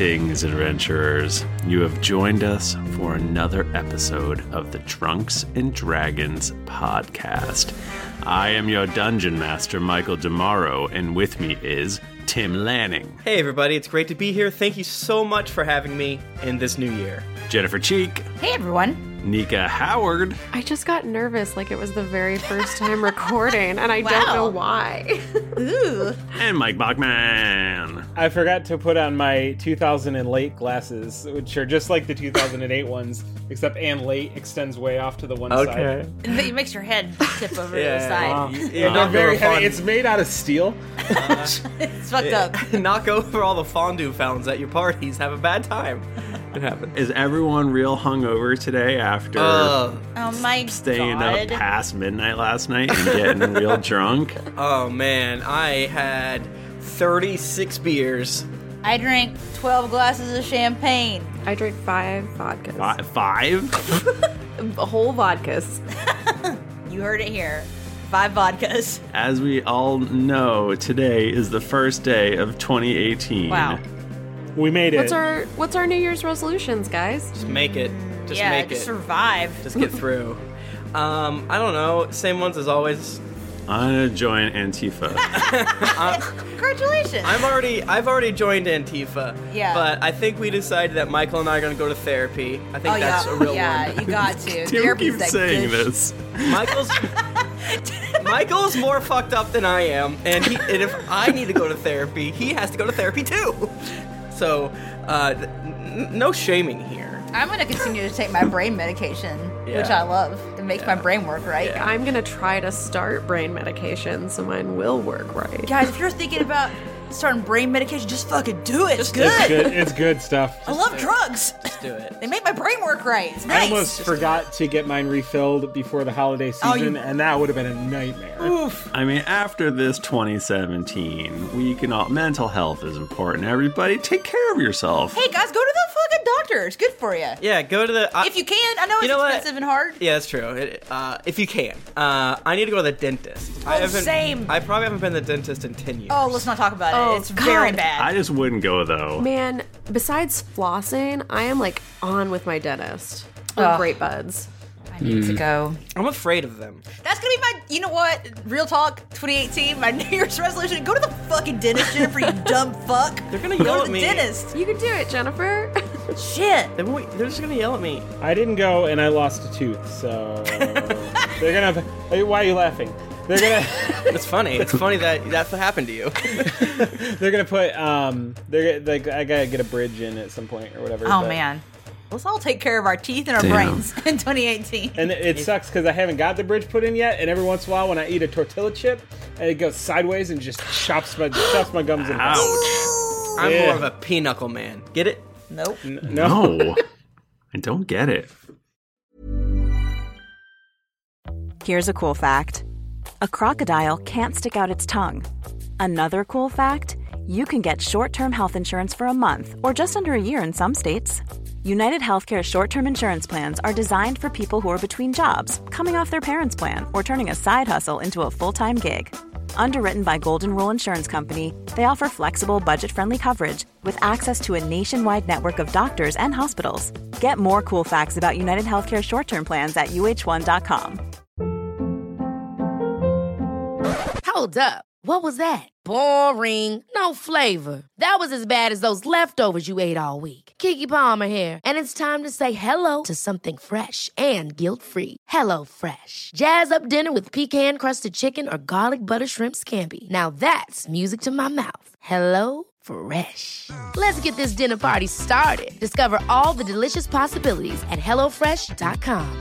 Greetings, adventurers. You have joined us for another episode of the Drunks and Dragons podcast. I am your dungeon master, Michael Demaro, and with me is Tim Lanning. Hey everybody, it's great to be here. Thank you so much for having me in this new year. Jennifer Cheek. Hey everyone. Nika Howard. I just got nervous like it was the very first time recording, and I don't know why. Ooh. And Mike Bachman. I forgot to put on my 2000 and late glasses, which are just like the 2008 ones, except and late extends way off to the one side. It makes your head tip over to the side. They're very heavy. It's made out of steel. It's fucked up. Knock over all the fondue fountains at your parties. Have a bad time. It happens. Is everyone real hungover today after Oh my staying God. up past midnight last night and getting real drunk? Oh man, I had 36 beers. I drank 12 glasses of champagne. I drank 5 vodkas. Five? Whole vodkas. You heard it here. 5 vodkas. As we all know, today is the first day of 2018. Wow. We made it. What's our New Year's resolutions, guys? Just make it. Just yeah, make it. just survive. Just get through. I don't know. Same ones as always. I'm gonna join Antifa. Congratulations. I've already joined Antifa. Yeah. But I think we decided that Michael and I are going to go to therapy. I think that's a real yeah, one. you got to. Tim Therapy's keeps that saying good this. Michael's more fucked up than I am, and if I need to go to therapy, he has to go to therapy too. So, no shaming here. I'm going to continue to take my brain medication, Yeah. which I love. It makes my brain work right. Yeah. I'm gonna try to start brain medication so mine will work right. Guys, if you're thinking about starting brain medication, just fucking do it. It's do it. good. It's good stuff. I love drugs. Just do it. They make my brain work right. It's I nice. almost forgot to get mine refilled before the holiday season, and that would have been a nightmare. Oof. I mean, after this 2017, we can all, mental health is important. Everybody, take care of yourself. Hey guys, go to the fucking doctor. It's good for you. Yeah, go to the... If you can. I know it's You know what? expensive and hard. Yeah, that's true. If you can. I need to go to the dentist. Same. I probably haven't been to the dentist in 10 years. Oh, let's not talk about Oh, it. It's very God. bad. I just wouldn't go, though. Man, besides flossing, I am like on with my dentist. We're Ugh. great buds. I need to go. I'm afraid of them. That's gonna be my, you know what? Real talk, 2018, my New Year's resolution. Go to the fucking dentist, Jennifer, you dumb fuck. They're gonna yell Go at to me. the dentist. You can do it, Jennifer. Shit. They're just gonna yell at me. I didn't go, and I lost a tooth, so they're gonna. Why are you laughing? They're gonna. It's funny. It's funny that that's what happened to you. They're gonna put. I gotta get a bridge in at some point or whatever. Oh, but- man. Let's all take care of our teeth and our Damn. brains in 2018. And it sucks because I haven't got the bridge put in yet, and every once in a while when I eat a tortilla chip, it goes sideways and just chops my gums in half. Ouch. I'm Yeah. more of a pinochle man. Get it? Nope. No. I don't get it. Here's a cool fact. A crocodile can't stick out its tongue. Another cool fact, you can get short-term health insurance for a month or just under a year in some states. United Healthcare short-term insurance plans are designed for people who are between jobs, coming off their parents' plan, or turning a side hustle into a full-time gig. Underwritten by Golden Rule Insurance Company, they offer flexible, budget-friendly coverage with access to a nationwide network of doctors and hospitals. Get more cool facts about United Healthcare short-term plans at uh1.com. Hold up. What was that? Boring. No flavor. That was as bad as those leftovers you ate all week. Keke Palmer here, and it's time to say hello to something fresh and guilt-free. Hello Fresh. Jazz up dinner with pecan-crusted chicken or garlic butter shrimp scampi. Now that's music to my mouth. Hello Fresh. Let's get this dinner party started. Discover all the delicious possibilities at hellofresh.com.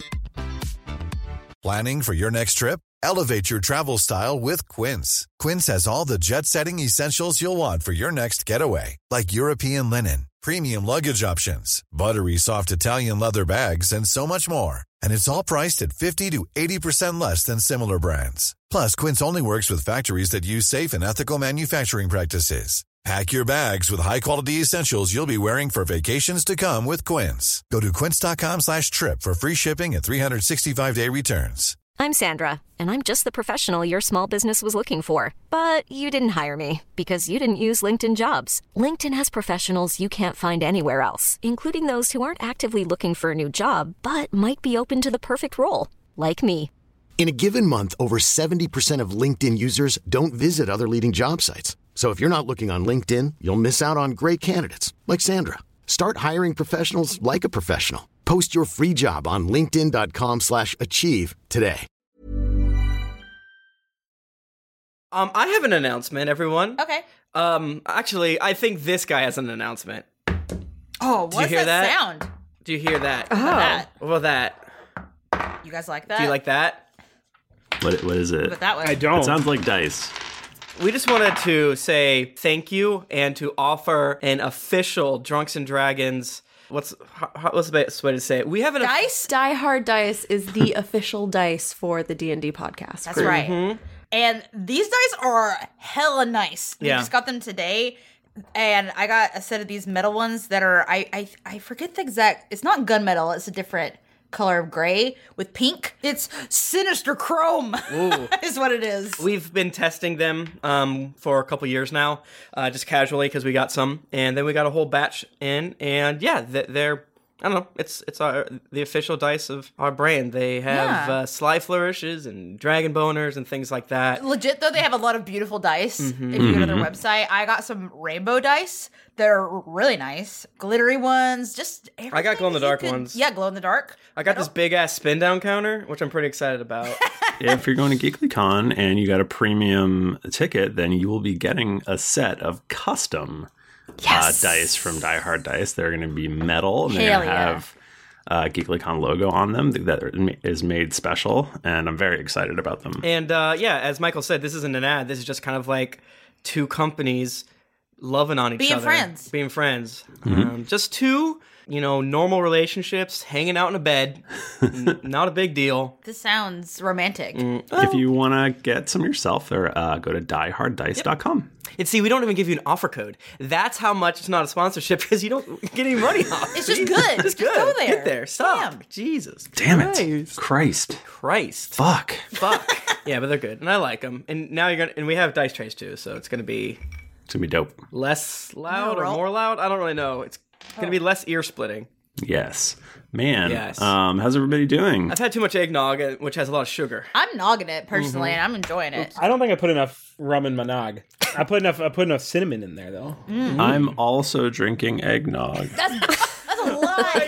Planning for your next trip? Elevate your travel style with Quince. Quince has all the jet-setting essentials you'll want for your next getaway, like European linen, premium luggage options, buttery soft Italian leather bags, and so much more. And it's all priced at 50 to 80% less than similar brands. Plus, Quince only works with factories that use safe and ethical manufacturing practices. Pack your bags with high-quality essentials you'll be wearing for vacations to come with Quince. Go to quince.com/trip for free shipping and 365-day returns. I'm Sandra, and I'm just the professional your small business was looking for. But you didn't hire me because you didn't use LinkedIn Jobs. LinkedIn has professionals you can't find anywhere else, including those who aren't actively looking for a new job, but might be open to the perfect role, like me. In a given month, over 70% of LinkedIn users don't visit other leading job sites. So if you're not looking on LinkedIn, you'll miss out on great candidates like Sandra. Start hiring professionals like a professional. Post your free job on linkedin.com/achieve today. I have an announcement, everyone. Okay. Actually, I think this guy has an announcement. Oh, what Do you hear does that that? sound? Do you hear that? What about that? What about that? You guys like that? Do you like that? What is it? But that way. I don't. It sounds like dice. We just wanted to say thank you and to offer an official Drunks and Dragons. What's the best way to say it? We have an Dice? Die Hard Dice is the official dice for the D&D podcast. That's right. And these dice are hella nice. We Yeah. just got them today. And I got a set of these metal ones that are, I forget the exact, it's not gunmetal, it's a different color of gray with pink. It's sinister chrome is what it is. We've been testing them for a couple years now, just casually because we got some, and then we got a whole batch in, and yeah, they're I don't know. It's the official dice of our brand. They have Sly Flourishes and Dragon Boners and things like that. Legit though, they have a lot of beautiful dice. If you go to their website, I got some rainbow dice. They're really nice, glittery ones. Just everything I got glow in the dark ones. Yeah, glow in the dark. I got this big ass spin down counter, which I'm pretty excited about. Yeah, if you're going to GeeklyCon and you got a premium ticket, then you will be getting a set of custom dice from Die Hard Dice. They're going to be metal, and they're going to have GeeklyCon logo on them that is made special, and I'm very excited about them. And yeah, as Michael said, this isn't an ad. This is just kind of like two companies loving on each other. Being friends. Just two, normal relationships, hanging out in a bed. Not a big deal. This sounds romantic. If you want to get some yourself, go to dieharddice.com. And see, we don't even give you an offer code. That's how much it's not a sponsorship, because you don't get any money off. It's just good. Just good. Go there. Get there. Stop. Damn. Jesus. Damn it. Christ. Fuck. Yeah, but they're good, and I like them. And now and we have dice trays too, so it's gonna be dope. Less loud or more loud? I don't really know. It's gonna be less ear splitting. Yes. Man. Yes. How's everybody doing? I've had too much eggnog, which has a lot of sugar. I'm nogging it personally, and I'm enjoying it. I don't think I put enough rum in my nog. I put enough cinnamon in there though. I'm also drinking eggnog. That's a lie.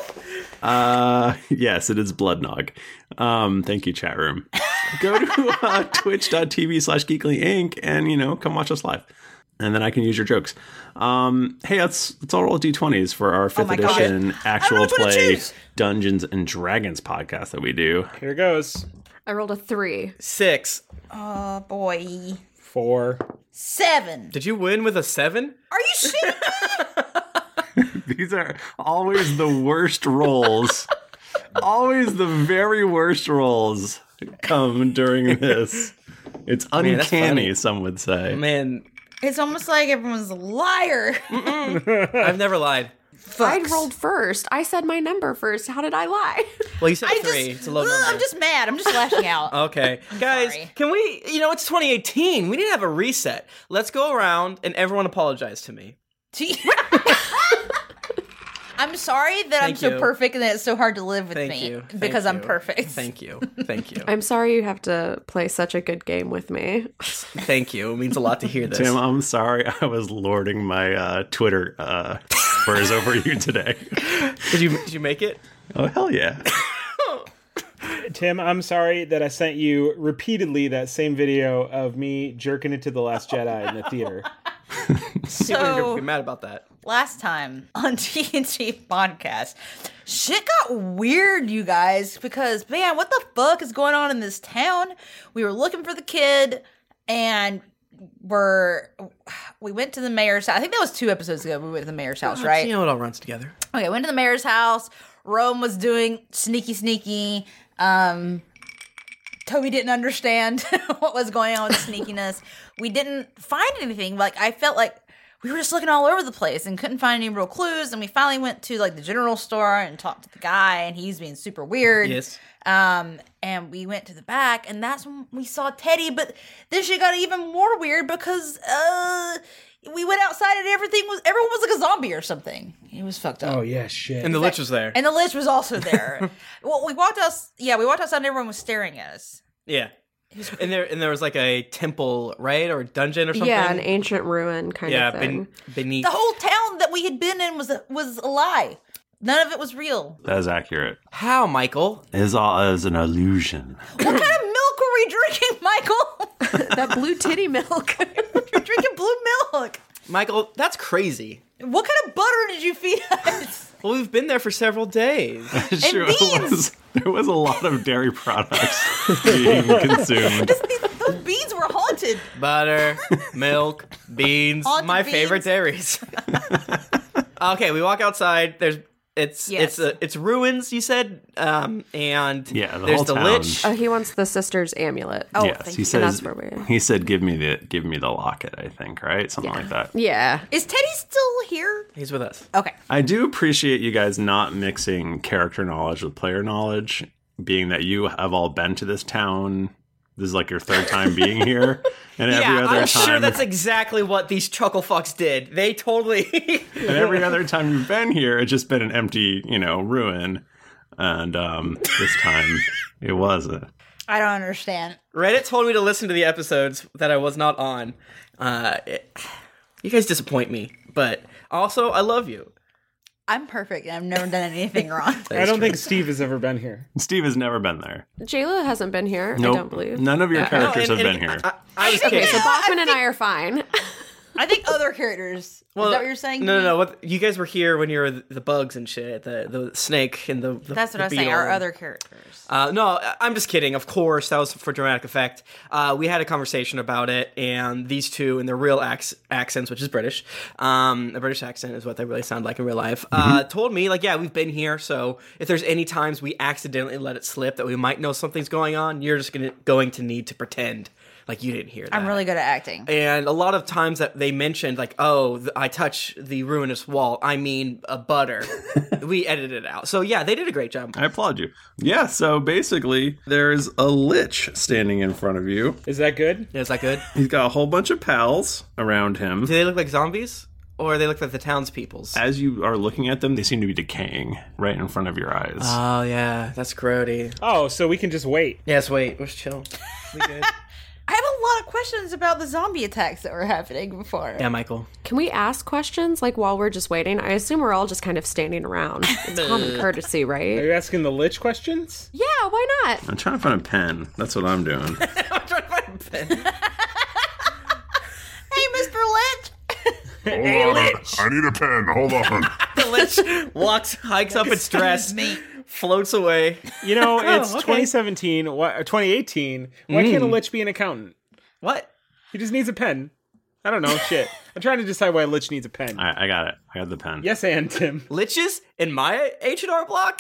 Michael. Yes, it is blood nog. Thank you, chat room. Go to twitch.tv/Geekly Inc. and, come watch us live. And then I can use your jokes. Hey, let's all roll D20s for our 5th edition actual play Dungeons and Dragons podcast that we do. Here goes. I rolled a 3. 6. Oh, boy. 4. 7. Did you win with a 7? Are you shitting me? These are always the worst rolls. Always the very worst rolls come during this. It's uncanny, some would say. Man. It's almost like everyone's a liar. I've never lied. I rolled first. I said my number first. How did I lie? Well, you said 3. It's a low number. I'm just mad. I'm just lashing out. Okay. Guys, sorry. Can we, it's 2018. We need to have a reset. Let's go around and everyone apologize to me. I'm sorry that I'm so perfect and that it's so hard to live with me because I'm perfect. Thank you. I'm sorry you have to play such a good game with me. Thank you. It means a lot to hear this. Tim, I'm sorry I was lording my Twitter numbers over you today. Did you make it? Oh, hell yeah. Tim, I'm sorry that I sent you repeatedly that same video of me jerking into The Last Jedi in the theater. People are going to be mad about that. Last time on TNT podcast, shit got weird, you guys, because, man, what the fuck is going on in this town? We were looking for the kid, and we went to the mayor's house. I think that was 2 episodes ago we went to the mayor's house, right? It all runs together. Okay, went to the mayor's house. Rome was doing sneaky. Toby didn't understand what was going on with sneakiness. We didn't find anything. I felt like we were just looking all over the place and couldn't find any real clues. And we finally went to like the general store and talked to the guy, and he's being super weird. Yes. And we went to the back, and that's when we saw Teddy. But then she got even more weird because we went outside and everyone was like a zombie or something. It was fucked up. Oh yeah, shit. And the Lich was there. And the Lich was also there. Well, we walked outside and everyone was staring at us. Yeah. And there was like a temple, right? Or a dungeon or something? Yeah, an ancient ruin kind of thing. Beneath. The whole town that we had been in was a lie. None of it was real. That is accurate. How, Michael? It is all as an illusion. What kind of milk were we drinking, Michael? That blue titty milk. You're drinking blue milk. Michael, that's crazy. What kind of butter did you feed us? Well, we've been there for several days. Sure, there was a lot of dairy products being consumed. Those beans were haunted. Butter, milk, beans. Haunted my beans. favorite dairies. Okay, we walk outside. It's ruins, you said, and yeah, there's whole the town. Lich. He wants the sister's amulet. Oh, Yes, thank he you. says. And that's where He said, "Give me the locket." I think, right, something like that. Yeah. Is Teddy still here? He's with us. Okay. I do appreciate you guys not mixing character knowledge with player knowledge, being that you have all been to this town. This is like your third time being here, and every Yeah, other I'm time, sure that's exactly what these chuckle fucks did. They totally. and every other time you've been here, it's just been an empty, ruin, and this time it wasn't. I don't understand. Reddit told me to listen to the episodes that I was not on. You guys disappoint me, but also I love you. I'm perfect and I've never done anything wrong. I don't think Steve has ever been here. Steve has never been there. Jayla hasn't been here, Nope. I don't believe. None of your Yeah. characters No, have been here. I was Okay, kidding. so Bachman and I are fine. I think other characters. Well, is that what you're saying? No. What you guys were here when you were the bugs and shit, the snake and the That's what the I was saying. beetle. Our other characters. No, I'm just kidding. Of course, that was for dramatic effect. We had a conversation about it, and these two, in their real accents, which is British, a British accent is what they really sound like in real life, told me, like, yeah, we've been here, so if there's any times we accidentally let it slip that we might know something's going on, you're just going to need to pretend like you didn't hear that. I'm really good at acting. And a lot of times that they mentioned, like, oh, I touch the ruinous wall, I mean a butter. We edited it out. So, yeah, they did a great job. I applaud you. Yeah, so basically, there's a Lich standing in front of you. Is that good? Is that good? He's got a whole bunch of pals around him. Do they look like zombies? Or they look like the townspeoples? As you are looking at them, they seem to be decaying right in front of your eyes. Oh, yeah. That's grody. Oh, so we can just wait. Yes, wait. Let's chill. We good? I have a lot of questions about the zombie attacks that were happening before. Yeah, Michael. Can we ask questions, like, while we're just waiting? I assume we're all just kind of standing around. It's common courtity, Are right? you asking the Lich questions? Yeah, why not? I'm trying to find a pen. That's what I'm doing. I'm trying to find a pen. Hey, Mr. Lich! Hold on. I need a pen. Hold on. The Lich hikes up its dress, floats away. You know, it's okay. 2017, 2018. Why can't a Lich be an accountant? What? He just needs a pen. I don't know, shit. I'm trying to decide why a Lich needs a pen. I got it. I got the pen. Yes, and Tim. Liches in my H&R Block?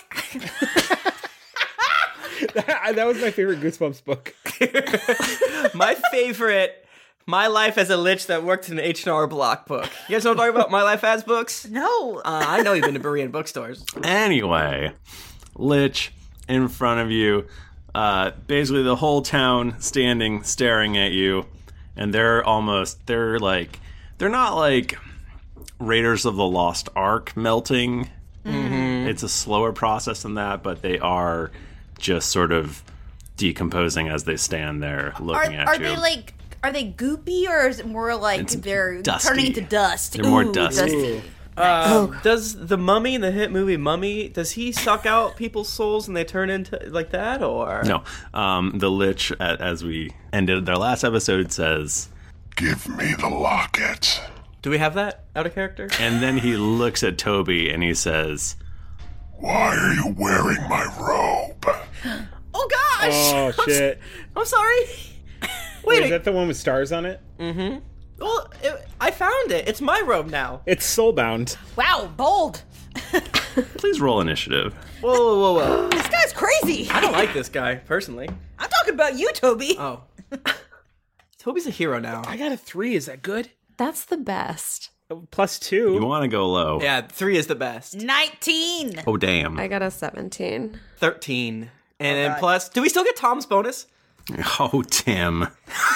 That was my favorite Goosebumps book. My favorite... My Life as a Lich that worked in an H&R Block book. You guys know what I'm talking about? My Life as books? No. I know you've been to Berean bookstores. Anyway, Lich in front of you. Basically the whole town standing, staring at you. And they're not like Raiders of the Lost Ark melting. Mm-hmm. It's a slower process than that, but they are just sort of decomposing as they stand there looking at you. Are they goopy, or is it more like they're dusty. turning into dust? They're more dusty. Does the Mummy in the hit movie Mummy, does he suck out people's souls and they turn into like that, or? No. The Lich, as we ended their last episode, says, Give me the locket. Do we have that out of character? and then he looks at Toby and he says, Why are you wearing my robe? Oh gosh! Oh, shit. I'm sorry. Wait, is that the one with stars on it? Mm-hmm. Well, I found it. It's my robe now. It's soulbound. Wow, bold. please roll initiative. Whoa. This guy's crazy. I don't like this guy, personally. I'm talking about you, Toby. Oh. Toby's a hero now. I got a 3. Is that good? That's the best. +2. You want to go low. Yeah, 3 is the best. 19. Oh, damn. I got a 17. 13. And then plus, do we still get Tom's bonus? Oh, Tim.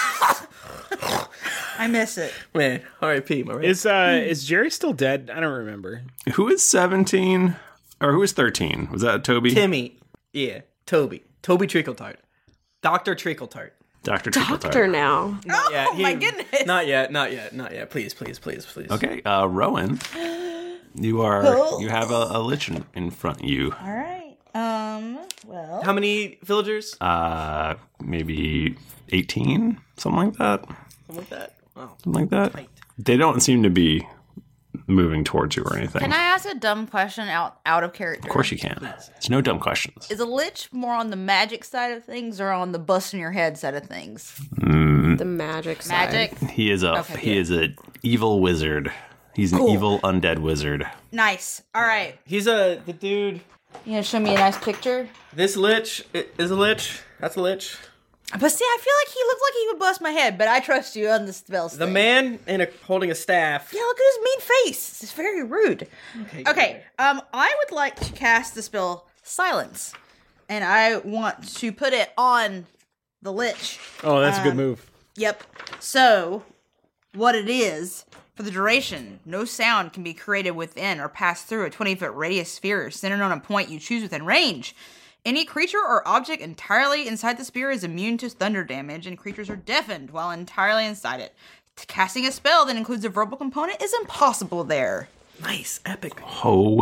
I miss it. Man, R.I.P. my man. Is Jerry still dead? I don't remember. Who is 17? Or who is 13? Was that Toby? Timmy. Yeah, Toby. Toby Treacletart. Dr. Treacletart. Dr. Doctor now. Not yet. my goodness. Not yet. Please. Okay, Rowan. You have a lich in front of you. All right. Well. How many villagers? Maybe 18? Something like that. Something like that? Wow. Something like that. They don't seem to be moving towards you or anything. Can I ask a dumb question out of character? Of course you can. There's no dumb questions. Is a lich more on the magic side of things or on the busting your head side of things? The magic side. Magic? He is a evil wizard. He's an evil undead wizard. Nice. All right. He's the dude. You gonna show me a nice picture? This lich is a lich. That's a lich. But see, I feel like he looks like he would bust my head, but I trust you on the spells. The man holding a staff. Yeah, look at his mean face. It's very rude. Okay. I would like to cast the spell Silence, and I want to put it on the lich. Oh, that's a good move. Yep. So, what it is, for the duration, no sound can be created within or pass through a 20-foot radius sphere centered on a point you choose within range. Any creature or object entirely inside the sphere is immune to thunder damage, and creatures are deafened while entirely inside it. Casting a spell that includes a verbal component is impossible there. Nice. Epic. Oh.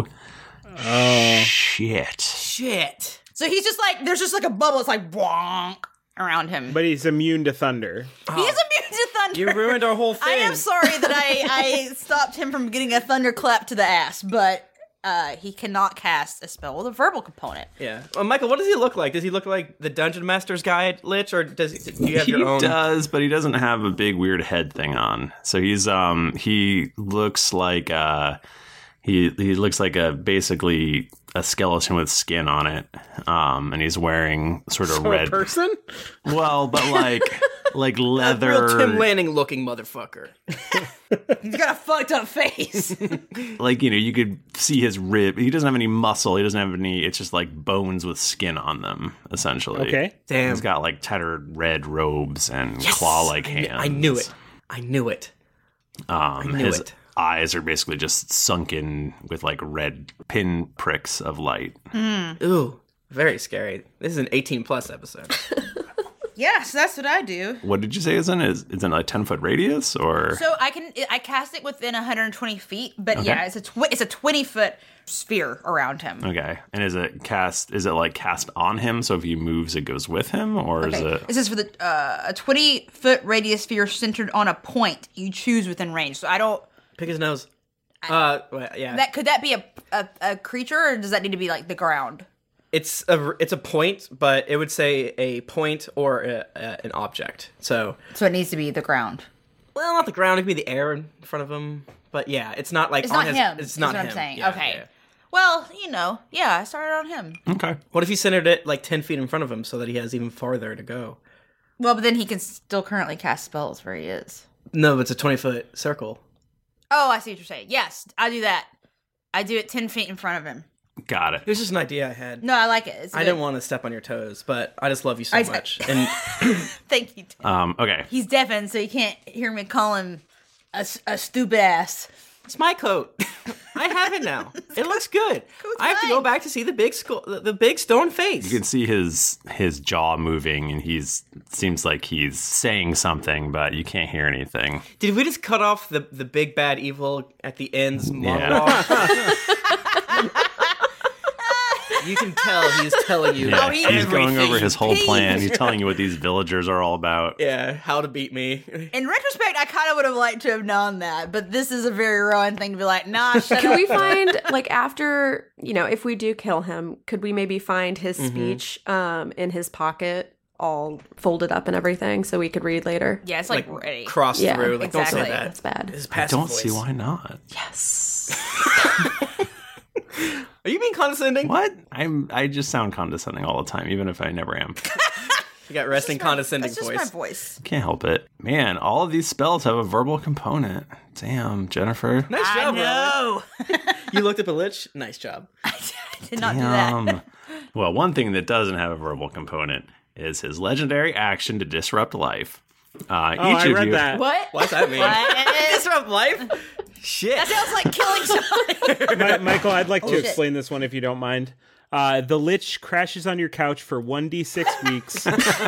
Shit. So he's just like, there's just like a bubble, it's like, bonk, around him. But he's immune to thunder. He is immune to thunder. You ruined our whole thing. I am sorry that I stopped him from getting a thunderclap to the ass, but he cannot cast a spell with a verbal component. Yeah. Well, Michael, what does he look like? Does he look like the Dungeon Master's Guide lich, or do you have your own? He does, but he doesn't have a big weird head thing on. So he looks like he looks like basically a skeleton with skin on it, and he's wearing sort of red. A person? Well, but like leather. A real Tim Lanning looking motherfucker. He's got a fucked up face. Like, you could see his rib. He doesn't have any muscle. He doesn't have any. It's just like bones with skin on them, essentially. Okay. Damn. He's got like tattered red robes and claw-like hands. I knew it. His eyes are basically just sunken with like red pin pricks of light. Ooh, very scary. This is an 18+ episode. Yes, that's what I do. What did you say it's in? Is it a 10-foot radius or? So I cast it within 120 feet, but yeah, it's a 20-foot sphere around him. Okay, and is it cast on him? So if he moves, it goes with him, or is it? It says for the a 20-foot radius sphere centered on a point you choose within range. So I don't pick his nose. Well, yeah. Could that be a creature, or does that need to be like the ground? It's a point, but it would say a point or an object. So it needs to be the ground. Well, not the ground. It could be the air in front of him. But yeah, it's not like it's not him. It's not what him. I'm saying. Yeah, okay. Yeah. Well, I started on him. Okay. What if he centered it like 10 feet in front of him so that he has even farther to go? Well, but then he can still currently cast spells where he is. No, it's a 20-foot circle. Oh, I see what you're saying. Yes, I do that. I do it 10 feet in front of him. Got it. It was just an idea I had. No, I like it. I didn't want to step on your toes, but I just love you so much. And thank you. Okay. He's deafened, so you can't hear me call him a stupid ass. It's my coat. I have it now. It looks good. I have to go back to see the big the big stone face. You can see his jaw moving, and seems like he's saying something, but you can't hear anything. Did we just cut off the big bad evil at the end's monologue? Yeah. You can tell he's telling you. Yeah, he's going over his whole plan. He's telling you what these villagers are all about. Yeah, how to beat me. In retrospect, I kind of would have liked to have known that, but this is a very Rowan thing to be like, nah, shut Can up. we find, after, if we do kill him, could we maybe find his speech in his pocket, all folded up and everything, so we could read later? Yeah, it's ready. Cross through. Exactly. Don't say that. That's bad. His I passive don't voice. see why not. Yes. Are you being condescending? What? I just sound condescending all the time, even if I never am. You got resting condescending That's just voice. my voice. Can't help it. Man, all of these spells have a verbal component. Damn, Jennifer. Nice job, No, brother. You looked up a lich? Nice job. I did not do that. Damn. Well, one thing that doesn't have a verbal component is his legendary action to disrupt life. I read that. What? What's that mean? Disrupt life? Shit. That sounds like killing somebody. Michael, I'd like to shit. explain this one if you don't mind. The Lich crashes on your couch for 1d6 weeks.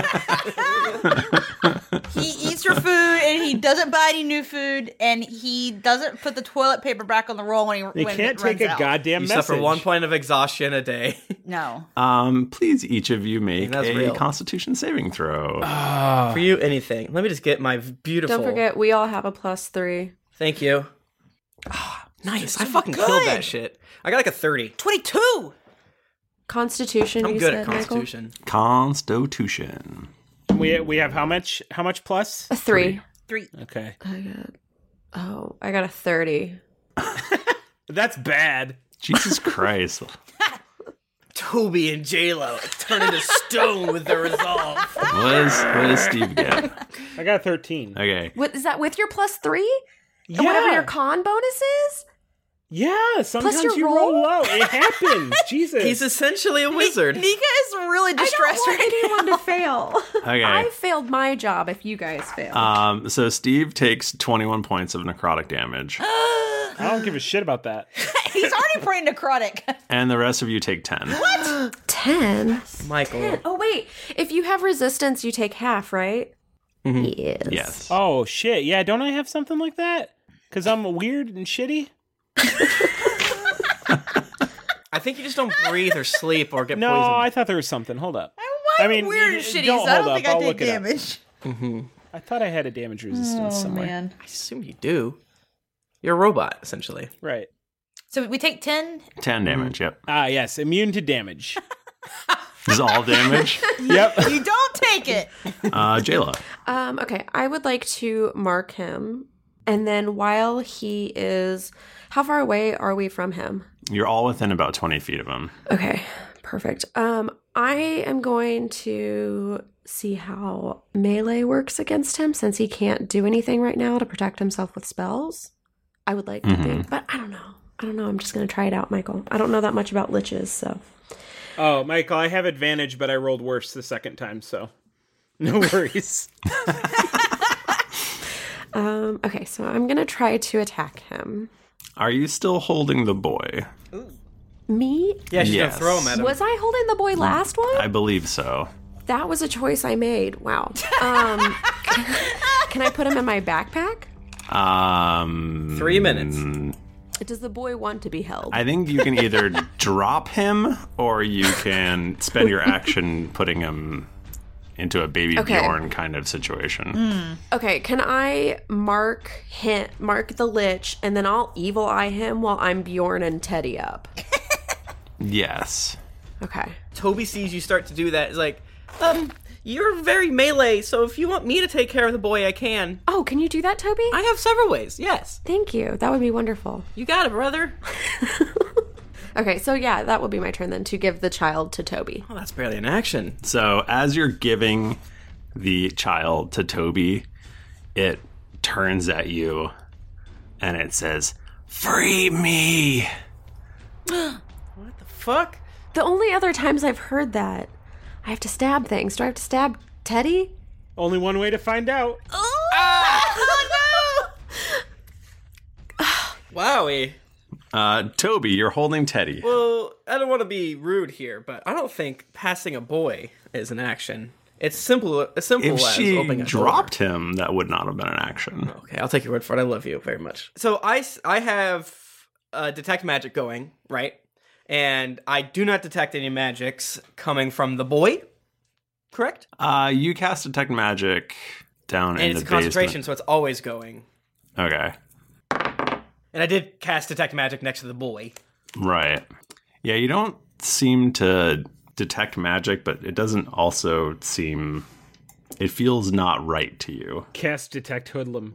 He eats your food and he doesn't buy any new food and he doesn't put the toilet paper back on the roll when You when can't it take runs a out. goddamn You message. suffer 1 point of exhaustion a day. No. Please, each of you make that's a real. Constitution saving throw. For you, anything. Let me just get my beautiful... Don't forget, we all have a +3. Thank you. Nice. I fucking killed that shit. I got like a 30. 22! Constitution, I'm you good said, at Michael? Constitution. Constitution. We have how much plus? A 3. 3. Okay. I got a 30. That's bad. Jesus Christ. Toby and J-Lo turn into stone with their resolve. What does Steve get? I got a 13. Okay. What, is that with your +3? Yeah. And whatever your con bonus is? Yeah, sometimes your you roll low. It happens. Jesus. He's essentially a wizard. Nika is really distressed I don't want anyone to fail. Okay. I failed my job if you guys failed. So Steve takes 21 points of necrotic damage, I don't give a shit about that. He's already pretty necrotic. and the rest of you take 10. 10? Michael. Oh, wait. If you have resistance, you take half, right? Yes. Yes. Oh, shit. Yeah, don't I have something like that? Because I'm weird and shitty? I think you just don't breathe or sleep or get No, poisoned. I thought there was something. Hold up. Why I mean, weird you- and shitty? don't I hold don't up. think I I'll take look it up. damage. I thought I had a damage resistance Oh, somewhere. man. I assume you do. You're a robot, essentially. Right. So we take 10? 10 damage, yep. Ah, yes. Immune to damage. This is all damage. Yep. You don't take it! Jayla. Okay, I would like to mark him. And then while he is... How far away are we from him? You're all within about 20 feet of him. Okay, perfect. I am going to see how melee works against him since he can't do anything right now to protect himself with spells. I would like to think, but I don't know. I'm just going to try it out, Michael. I don't know that much about liches, so... Oh, Michael, I have advantage, but I rolled worse the second time, so no worries. Okay, so I'm going to try to attack him. Are you still holding the boy? Me? Yeah, she's Yes. gonna throw him at him. Was I holding the boy last one? I believe so. That was a choice I made. Wow. Can I put him in my backpack? 3 minutes. Does the boy want to be held? I think you can either drop him or you can spend your action putting him into a baby Okay. Bjorn kind of situation. Okay, can I mark the lich, and then I'll evil eye him while I'm Bjorn and Teddy up? Yes. Okay. Toby sees you start to do that. It's like, you're very melee, so if you want me to take care of the boy, I can. Oh, can you do that, Toby? I have several ways, yes. Thank you. That would be wonderful. You got it, brother. Okay, so yeah, that would be my turn then, to give the child to Toby. Oh, that's barely an action. So as you're giving the child to Toby, it turns at you and it says, "Free me!" Fuck? The only other times I've heard that, I have to stab things. Do I have to stab Teddy? Only one way to find out. Wowie. Toby, you're holding Teddy. Well, I don't want to be rude here, but I don't think passing a boy is an action. It's simple If as she opening a dropped him, that would not have been an action. door. Okay, I'll take your word for it. I love you very much. So I have detect magic going, right? And I do not detect any magics coming from the boy, correct? You cast detect magic down And in it's the a concentration, basement. so it's always going. Okay. And I did cast detect magic next to the boy. Right. Yeah, you don't seem to detect magic, but it doesn't also seem... It feels not right to you. Cast detect hoodlum.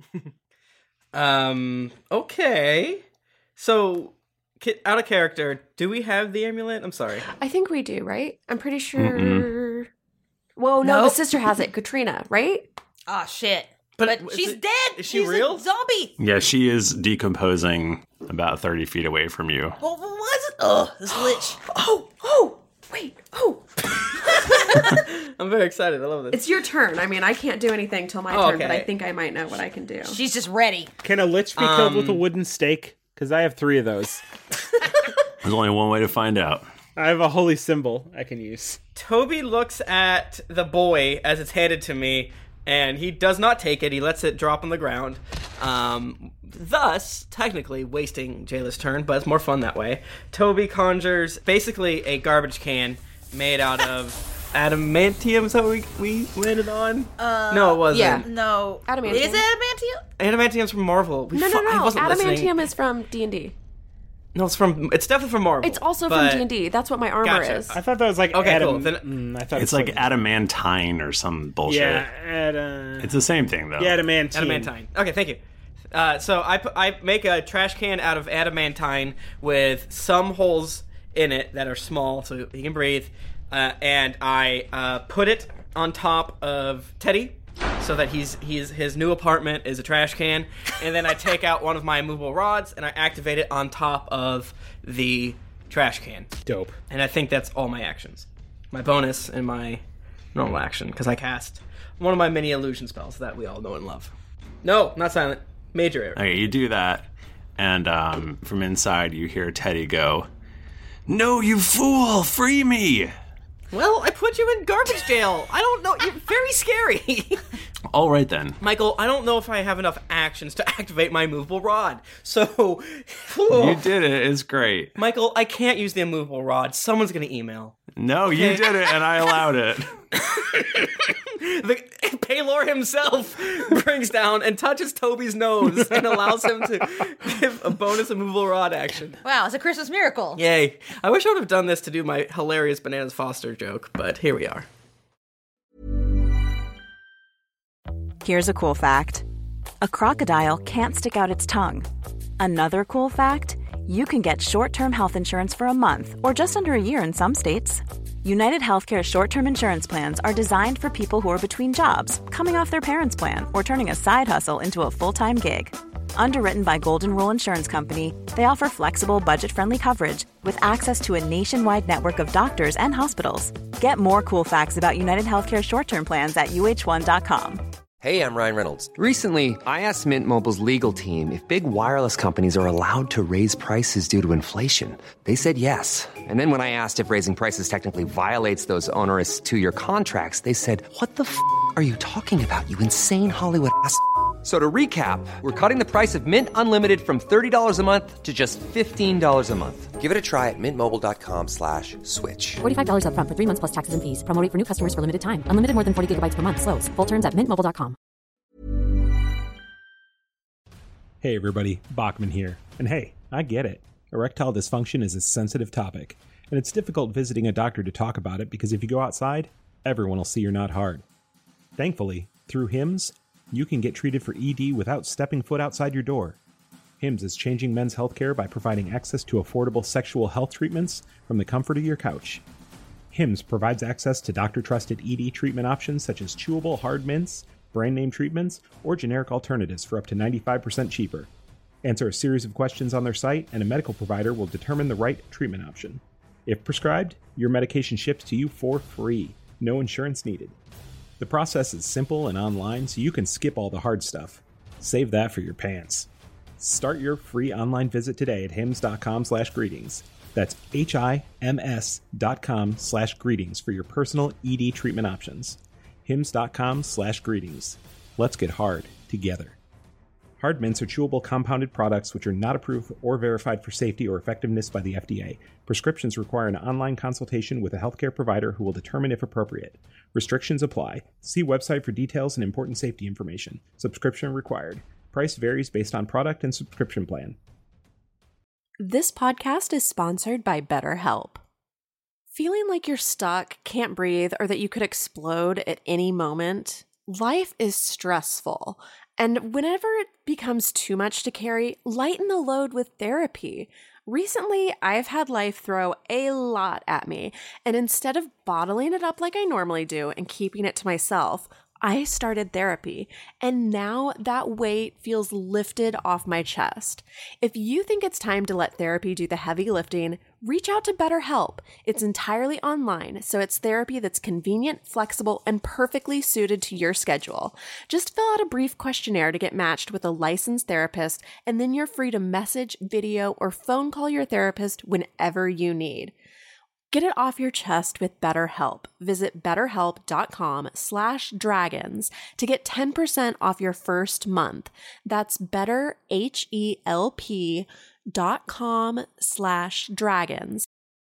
Okay. So, out of character, do we have the amulet? I'm sorry. I think we do, right? I'm pretty sure... Whoa, no, Nope. the sister has it. Katrina, right? Oh, shit. But But is she's it- dead. is she She's real? a zombie. Yeah, she is decomposing about 30 feet away from you. What was it? Oh, this lich. Wait. Oh. I'm very excited. I love this. It's your turn. I mean, I can't do anything till my turn, but I think I might know what I can do. She's just ready. Can a lich be killed with a wooden stake? Because I have 3 of those. There's only one way to find out. I have a holy symbol I can use. Toby looks at the boy as it's handed to me, and he does not take it. He lets it drop on the ground, thus technically wasting Jayla's turn, but it's more fun that way. Toby conjures basically a garbage can made out of adamantium. Is that what we landed on? No, it wasn't. yeah. No. Adamantium. Is it adamantium? Adamantium's from Marvel. No. I wasn't Adamantium listening. is from D&D. No, it's definitely from Marvel. It's also but- from D&D. That's what my armor Gotcha. is. I thought that was like Okay, Adam. cool. Then- I thought It's like adamantine or some bullshit. Yeah, It's the same thing, though. yeah, adamantine. Adamantine. Okay, thank you. So I make a trash can out of adamantine with some holes in it that are small so he can breathe, and I put it on top of Teddy so that his new apartment is a trash can, and then I take out one of my immovable rods and I activate it on top of the trash can. Dope. And I think that's all my actions. My bonus and my normal action, because I cast one of my many illusion spells that we all know and love. No, not silent. Major error. Okay, you do that, and from inside you hear Teddy go, "No, you fool! Free me!" Well, I put you in garbage jail. I don't know. You're very scary. All right, then. Michael, I don't know if I have enough actions to activate my immovable rod. So, You did it. It's great. Michael, I can't use the immovable rod. Someone's going to email. No, you did it, and I allowed it. Paylor himself brings down and touches Toby's nose and allows him to give a bonus immovable rod action. Wow, it's a Christmas miracle. Yay. I wish I would have done this to do my hilarious Bananas Foster joke, but here we are. Here's a cool fact. A crocodile can't stick out its tongue. Another cool fact, you can get short-term health insurance for a month or just under a year in some states. United Healthcare short-term insurance plans are designed for people who are between jobs, coming off their parents' plan, or turning a side hustle into a full-time gig. Underwritten by Golden Rule Insurance Company, they offer flexible, budget-friendly coverage with access to a nationwide network of doctors and hospitals. Get more cool facts about United Healthcare short-term plans at uh1.com. Hey, I'm Ryan Reynolds. Recently, I asked Mint Mobile's legal team if big wireless companies are allowed to raise prices due to inflation. They said yes. And then when I asked if raising prices technically violates those onerous 2-year contracts, they said, "What the f*** are you talking about, you insane Hollywood ass?" So to recap, we're cutting the price of Mint Unlimited from $30 a month to just $15 a month. Give it a try at mintmobile.com/switch. $45 up front for 3 months plus taxes and fees. Promo rate for new customers for limited time. Unlimited more than 40 gigabytes per month. Slows full terms at mintmobile.com. Hey everybody, Bachman here. And hey, I get it. Erectile dysfunction is a sensitive topic, and it's difficult visiting a doctor to talk about it because if you go outside, everyone will see you're not hard. Thankfully, through HIMS, you can get treated for ED without stepping foot outside your door. HIMS is changing men's healthcare by providing access to affordable sexual health treatments from the comfort of your couch. HIMS provides access to doctor-trusted ED treatment options such as chewable hard mints, brand name treatments, or generic alternatives for up to 95% cheaper. Answer a series of questions on their site, and a medical provider will determine the right treatment option. If prescribed, your medication ships to you for free, no insurance needed. The process is simple and online, so you can skip all the hard stuff. Save that for your pants. Start your free online visit today at hims.com/greetings. That's HIMS.com/greetings for your personal ED treatment options. hims.com/greetings. Let's get hard together. Hard mints are chewable compounded products which are not approved or verified for safety or effectiveness by the FDA. Prescriptions require an online consultation with a healthcare provider who will determine if appropriate. Restrictions apply. See website for details and important safety information. Subscription required. Price varies based on product and subscription plan. This podcast is sponsored by BetterHelp. Feeling like you're stuck, can't breathe, or that you could explode at any moment? Life is stressful. And whenever it becomes too much to carry, lighten the load with therapy. Recently, I've had life throw a lot at me, and instead of bottling it up like I normally do and keeping it to myself, I started therapy, and now that weight feels lifted off my chest. If you think it's time to let therapy do the heavy lifting, reach out to BetterHelp. It's entirely online, so it's therapy that's convenient, flexible, and perfectly suited to your schedule. Just fill out a brief questionnaire to get matched with a licensed therapist, and then you're free to message, video, or phone call your therapist whenever you need. Get it off your chest with BetterHelp. Visit betterhelp.com/dragons to get 10% off your first month. That's betterhelp.com/dragons.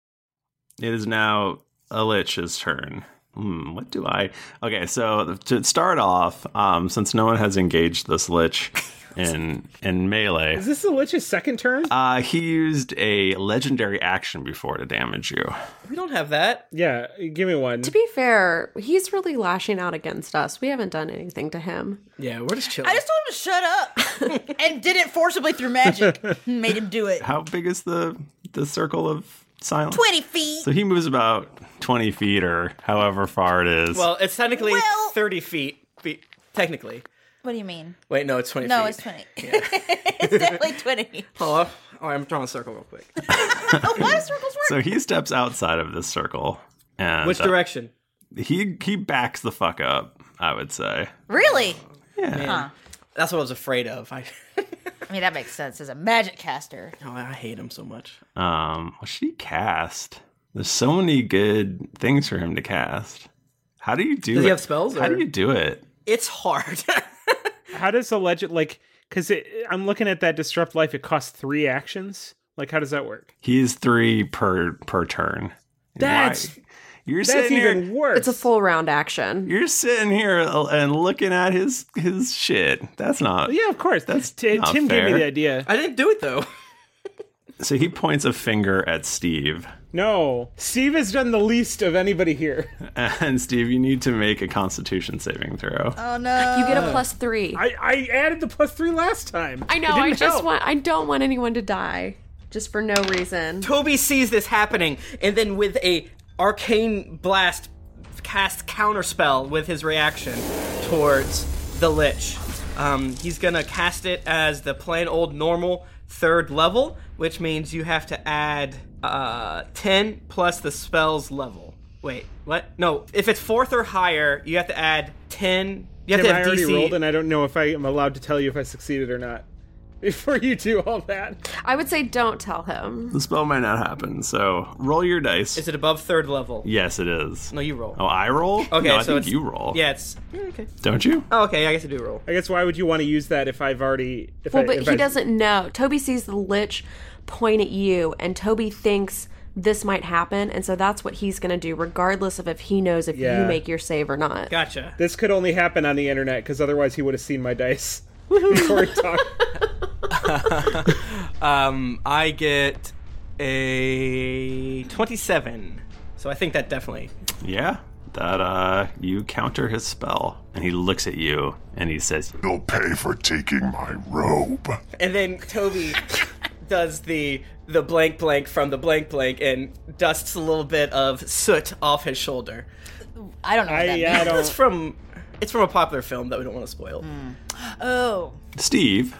It is now a Lich's turn. What do I... Okay, so to start off, since no one has engaged this Lich in melee... Is this the Lich's second turn? He used a legendary action before to damage you. We don't have that. Yeah, give me one. To be fair, he's really lashing out against us. We haven't done anything to him. Yeah, we're just chilling. I just told him to shut up and did it forcibly through magic. Made him do it. How big is the circle of silence? 20 feet. So he moves about 20 feet or however far it is. Well, it's technically 30 feet, technically. What do you mean? Wait, no, it's 20 feet. No, it's 20. Yeah. It's definitely 20. Oh, I'm drawing a circle real quick. Oh, why do circles work? So he steps outside of this circle. And which direction? He backs the fuck up, I would say. Really? Yeah. Huh. That's what I was afraid of. I mean, that makes sense as a magic caster. Oh, I hate him so much. What should he cast? There's so many good things for him to cast. How do you do it? Does he have spells? How do you do it? It's hard. How does a legend, like, because I'm looking at that Disrupt Life, it costs 3 actions. Like, how does that work? He's 3 per turn. That's sitting even here, worse. It's a full round action. You're sitting here and looking at his shit. That's not... Yeah, of course. That's Tim not gave fair. me the idea. I didn't do it, though. So he points a finger at Steve. No. Steve has done the least of anybody here. And Steve, you need to make a Constitution saving throw. Oh, no. You get a +3. I added the +3 last time. I know. I don't want anyone to die. Just for no reason. Toby sees this happening, and then with a arcane blast, cast counterspell with his reaction towards the Lich. He's gonna cast it as the plain old normal 3rd level, which means you have to add 10 plus the spell's level. Wait, what? No, if it's 4th or higher, you have to add 10. You have Tim, to have I already DC. rolled, and I don't know if I am allowed to tell you if I succeeded or not. Before you do all that. I would say don't tell him. The spell might not happen, so roll your dice. Is it above 3rd level? Yes, it is. No, you roll. Oh, I roll? Okay, no, I so think you roll. Yeah, it's... okay. Don't you? Oh, okay, I guess I do roll. I guess why would you want to use that if I've already... But he doesn't know. Toby sees the Lich point at you, and Toby thinks this might happen, and so that's what he's going to do, regardless of if he knows if you make your save or not. Gotcha. This could only happen on the internet, because otherwise he would have seen my dice before he talked. I get a 27. So I think that definitely... Yeah, that you counter his spell. And he looks at you, and he says, "You'll pay for taking my robe." And then Toby does the blank blank from the blank blank and dusts a little bit of soot off his shoulder. I don't know what that means. It's from a popular film that we don't want to spoil. Oh. Steve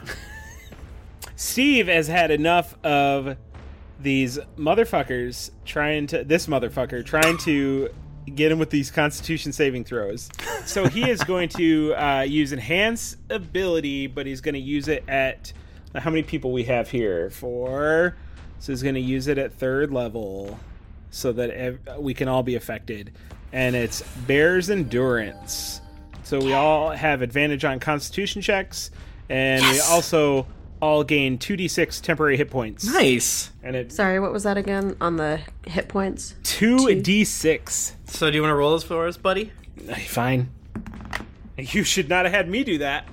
has had enough of these motherfuckers trying to get him with these Constitution saving throws. So he is going to use Enhance Ability, but he's going to use it at... How many people we have here? 4. So he's going to use it at 3rd level so that we can all be affected. And it's Bear's Endurance. So we all have advantage on Constitution checks, and we also all gain 2d6 temporary hit points. Nice. And Sorry, what was that again on the hit points? 2d6. So do you want to roll those for us, buddy? Fine. You should not have had me do that.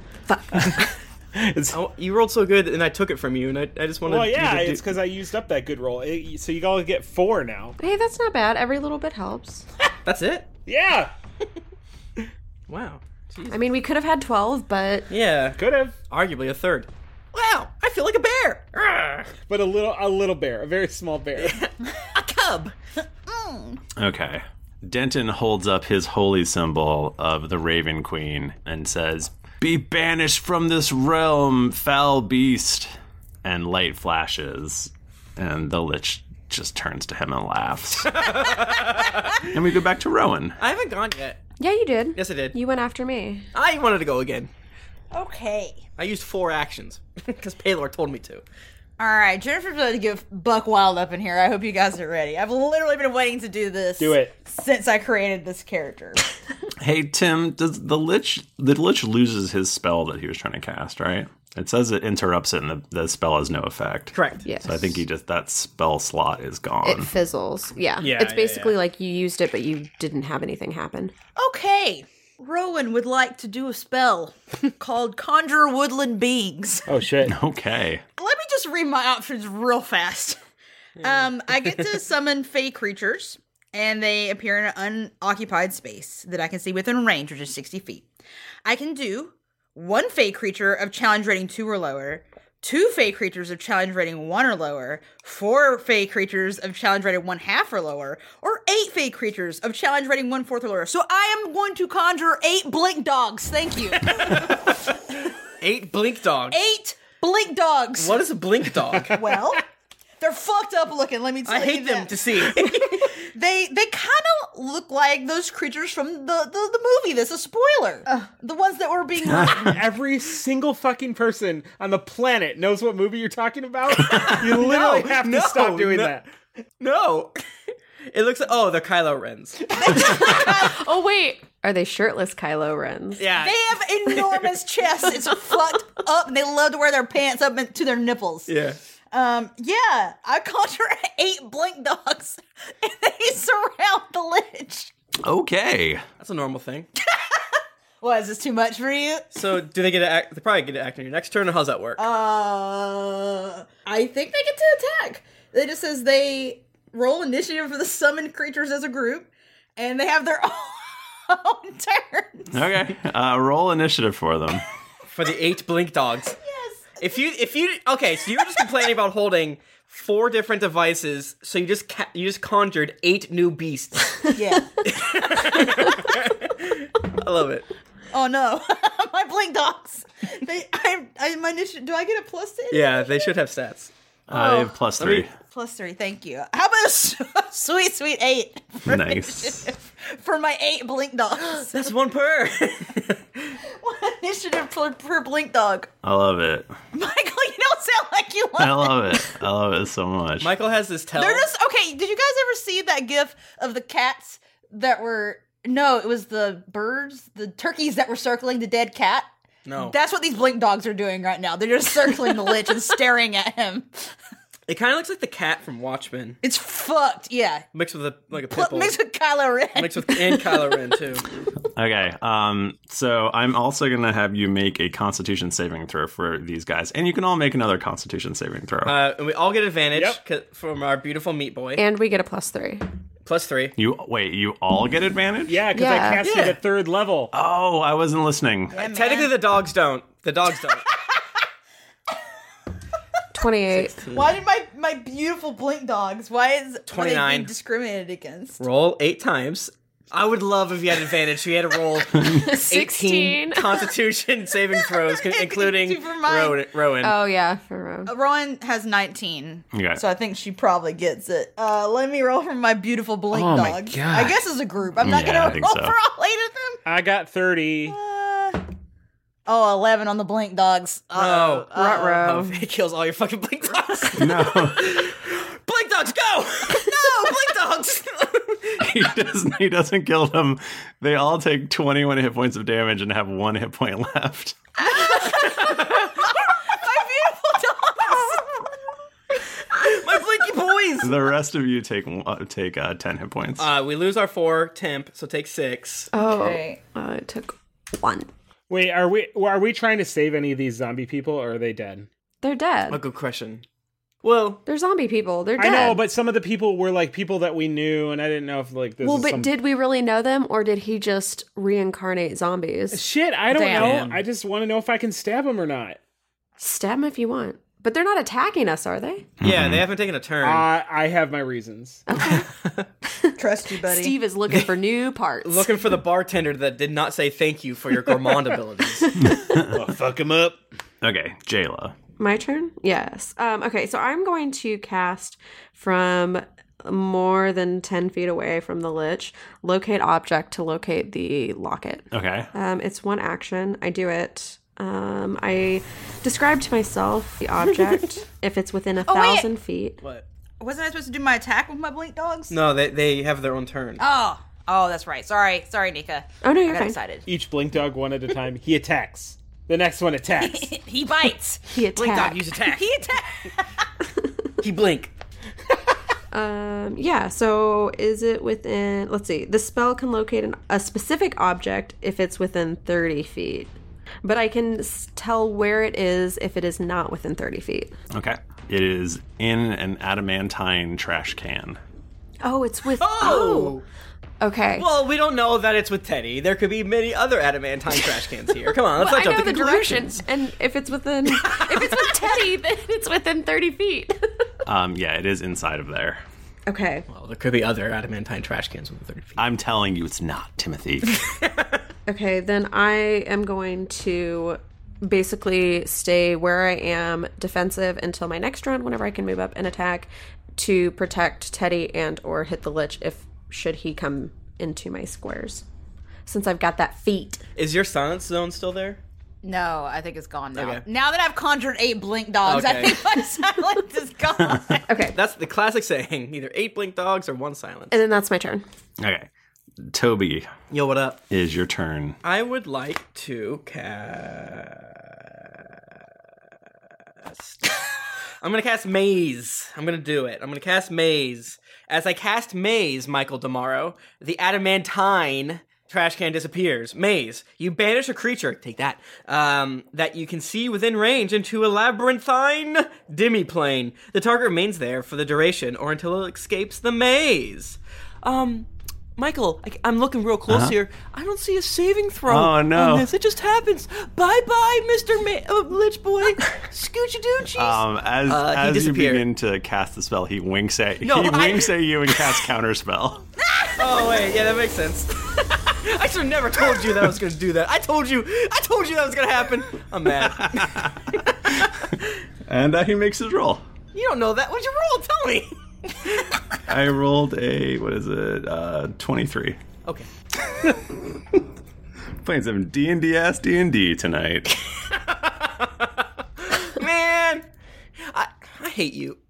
You rolled so good, and I took it from you, and I just wanted to... Well, yeah, it's because I used up that good roll. So you all get 4 now. Hey, that's not bad. Every little bit helps. That's it? Yeah. Wow. Jeez. I mean, we could have had 12, but... Yeah. Could have. Arguably a 3rd. Wow, I feel like a bear. But a little bear, a very small bear. A cub. Okay. Denton holds up his holy symbol of the Raven Queen and says, "Be banished from this realm, foul beast." And light flashes, and the Lich just turns to him and laughs. And we go back to Rowan. I haven't gone yet. Yeah, you did. Yes, I did. You went after me. I wanted to go again. Okay. I used 4 actions because Paylor told me to. All right, Jennifer's about to give Buck Wild up in here. I hope you guys are ready. I've literally been waiting to do this. Do it. Since I created this character. Hey, Tim, does the Lich loses his spell that he was trying to cast, right? It says it interrupts it and the spell has no effect. Correct. Yes. So I think that spell slot is gone. It fizzles. Yeah. It's basically like you used it, but you didn't have anything happen. Okay. Rowan would like to do a spell called Conjure Woodland Beings. Oh, shit. Okay. Let me just read my options real fast. I get to summon fey creatures, and they appear in an unoccupied space that I can see within range, which is 60 feet. I can do 1 fey creature of challenge rating 2 or lower, 2 fey creatures of challenge rating 1 or lower, 4 fey creatures of challenge rating 1/2 or lower, or 8 fey creatures of challenge rating 1/4 or lower. So I am going to conjure 8 blink dogs. Thank you. 8 blink dogs. 8 blink dogs. What is a blink dog? Well, they're fucked up looking, let me tell you. I hate them to see. They kind of look like those creatures from the movie. That's a spoiler. The ones that were being Every single fucking person on the planet knows what movie you're talking about. You literally have to stop doing that. No. It looks like, they're Kylo Rens. Oh, wait. Are they shirtless Kylo Rens? Yeah. They have enormous chests. It's fucked up, and they love to wear their pants up to their nipples. Yeah. Yeah, I conjure 8 blink dogs, and they surround the Lich. Okay. That's a normal thing. What, is this too much for you? So, do they get to act? They probably get to act on your next turn, or how's that work? I think they get to attack. It just says they roll initiative for the summoned creatures as a group, and they have their own turns. Okay. Roll initiative for them. For the 8 blink dogs. Yes. If you okay, so you were just complaining about holding 4 different devices, so you just conjured 8 new beasts. Yeah. I love it. Oh no, my blink dogs. My initiative. Do I get a plus to it? Yeah, they should have stats. I have +3. +3, thank you. How about a sweet 8? Nice. For my 8 blink dogs. That's 1 per. One initiative per blink dog. I love it. Michael, you don't sound like you love I love it. I love it so much. Michael has this tell. They're just okay. Did you guys ever see that gif of the cats that were? No, it was the birds, the turkeys that were circling the dead cat. No, that's what these blink dogs are doing right now. They're just circling the Lich and staring at him. It kind of looks like the cat from Watchmen. It's fucked, yeah. Mixed with a pit bull. Mixed with Kylo Ren. And Kylo Ren too. Okay, so I'm also going to have you make a Constitution saving throw for these guys. And you can all make another Constitution saving throw. And we all get advantage from our beautiful meat boy. And we get a +3. +3. You all get advantage? Yeah, because I casted at 3rd level. Oh, I wasn't listening. Yeah, technically, the dogs don't. The dogs don't. 28. 16. Why did my beautiful blink dogs? Why is 29 being discriminated against? Roll 8 times. I would love if you had advantage. So you had to roll 18 Constitution saving throws, including Rowan. Oh yeah, for Rowan. Rowan has 19. Okay. So I think she probably gets it. Let me roll for my beautiful blink Oh my dogs. God. I guess as a group. I'm not Yeah, I gonna think roll so. for all 8 of them. I got 30. 11 on the blink dogs. Ruh-roh. It kills all your fucking blink dogs. No. Blink dogs, go! No, blink dogs! He doesn't kill them. They all take 21 hit points of damage and have 1 hit point left. My beautiful dogs! My blinky boys! The rest of you take 10 hit points. We lose our 4 temp, so take 6. Oh, Okay. it took 1. Wait, are we trying to save any of these zombie people, or are they dead? They're dead. A good question. Well, They're zombie people. They're I dead. know, but some of the people were like people that we knew, and I didn't know if like this. Well, is but some... did we really know them, or did he just reincarnate zombies? Shit, I don't Damn. know. I just want to know if I can stab him or not. Stab him if you want. But they're not attacking us, are they? Yeah, they haven't taken a turn. I have my reasons. Trust you, buddy. Steve is looking for new parts. Looking for the bartender that did not say thank you for your gourmand abilities. I'll fuck him up. Okay, Jayla. My turn? Yes. Okay, so I'm going to cast from more than 10 feet away from the lich, locate object to locate the locket. Okay. It's one action. I do it. I describe to myself the object if it's within 1,000 feet. What? Wasn't I supposed to do my attack with my blink dogs? No, they have their own turn. Oh, that's right. Sorry, Nika. Oh, no, you're I got fine. excited. Each blink dog one at a time. He attacks. The next one attacks. He bites. He attacks. Blink dog, use attack. He attacks. He blink. Yeah, so is it within... Let's see. The spell can locate a specific object if it's within 30 feet. But I can tell where it is if it is not within 30 feet. Okay. It is in an adamantine trash can. Oh, it's with... Oh! Okay. Well, we don't know that it's with Teddy. There could be many other adamantine trash cans here. Come on, let's Well, not I jump know to the conclusions. directions, and if it's within... if it's with Teddy, then it's within 30 feet. Yeah, it is inside of there. Okay. Well, there could be other adamantine trash cans within 30 feet. I'm telling you it's not, Timothy. Okay, then I am going to basically stay where I am defensive until my next round, whenever I can move up and attack to protect Teddy and or hit the lich should he come into my squares. Since I've got that feat. Is your silence zone still there? No, I think it's gone now. Okay. Now that I've conjured 8 blink dogs, I Okay. think my silence is gone. Okay. That's the classic saying. Either 8 blink dogs or 1 silence. And then that's my turn. Okay. Toby. Yo, what up? Is your turn. I would like to cast... I'm going to cast Maze. I'm going to do it. I'm going to cast Maze. As I cast Maze, Michael Damaro, the adamantine trash can disappears. Maze. You banish a creature, take that, that you can see within range into a labyrinthine demiplane. The target remains there for the duration or until it escapes the maze. Michael, I'm looking real close here. I don't see a saving throw Oh, no. on this. It just happens. Bye-bye, Mr. Lich Boy. Scoochie doochies. As you disappeared. begin to cast the spell, he winks at No, winks at you and casts counterspell. Oh, wait. Yeah, that makes sense. I should have never told you that I was going to do that. I told you that was going to happen. I'm mad. And he makes his roll. You don't know that. What'd you roll? Tell me. I rolled a 23. Okay. Playing some D&D tonight. Man, I hate you.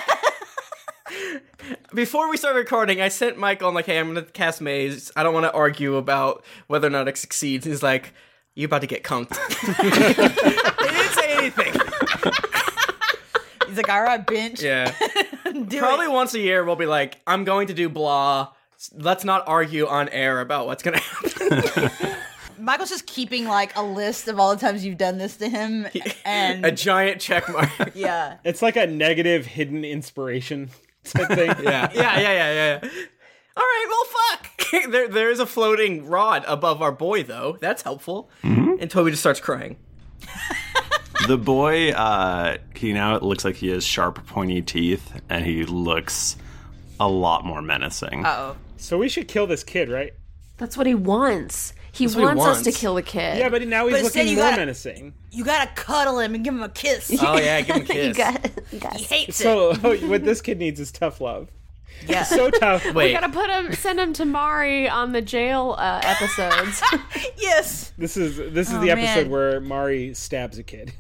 Before we started recording, I sent Michael, I'm like, hey, I'm going to cast Maze. I don't want to argue about whether or not it succeeds. He's like, you about to get conked. He didn't say anything. He's like, all right, bench. Yeah. Probably once a year, we'll be like, I'm going to do blah. Let's not argue on air about what's going to happen. Michael's just keeping like a list of all the times you've done this to him, and A giant check mark. yeah, It's like a negative hidden inspiration type thing. Yeah. All right, well, fuck. There is a floating rod above our boy, though. That's helpful. Mm-hmm. And Toby just starts crying. The boy, he now looks like he has sharp, pointy teeth, and he looks a lot more menacing. uh-oh. So we should kill this kid, right? That's what he wants. He That's what he wants us to wants. kill the kid. Yeah, but now he's But instead looking you more gotta- menacing. You gotta cuddle him and give him a kiss. Oh, yeah, give him a You kiss. got He hates it. So what this kid needs is tough love. Yeah. So tough. Wait. We gotta send him to Mari on the jail episodes. Yes. This is Oh, the episode man. where Mari stabs a kid.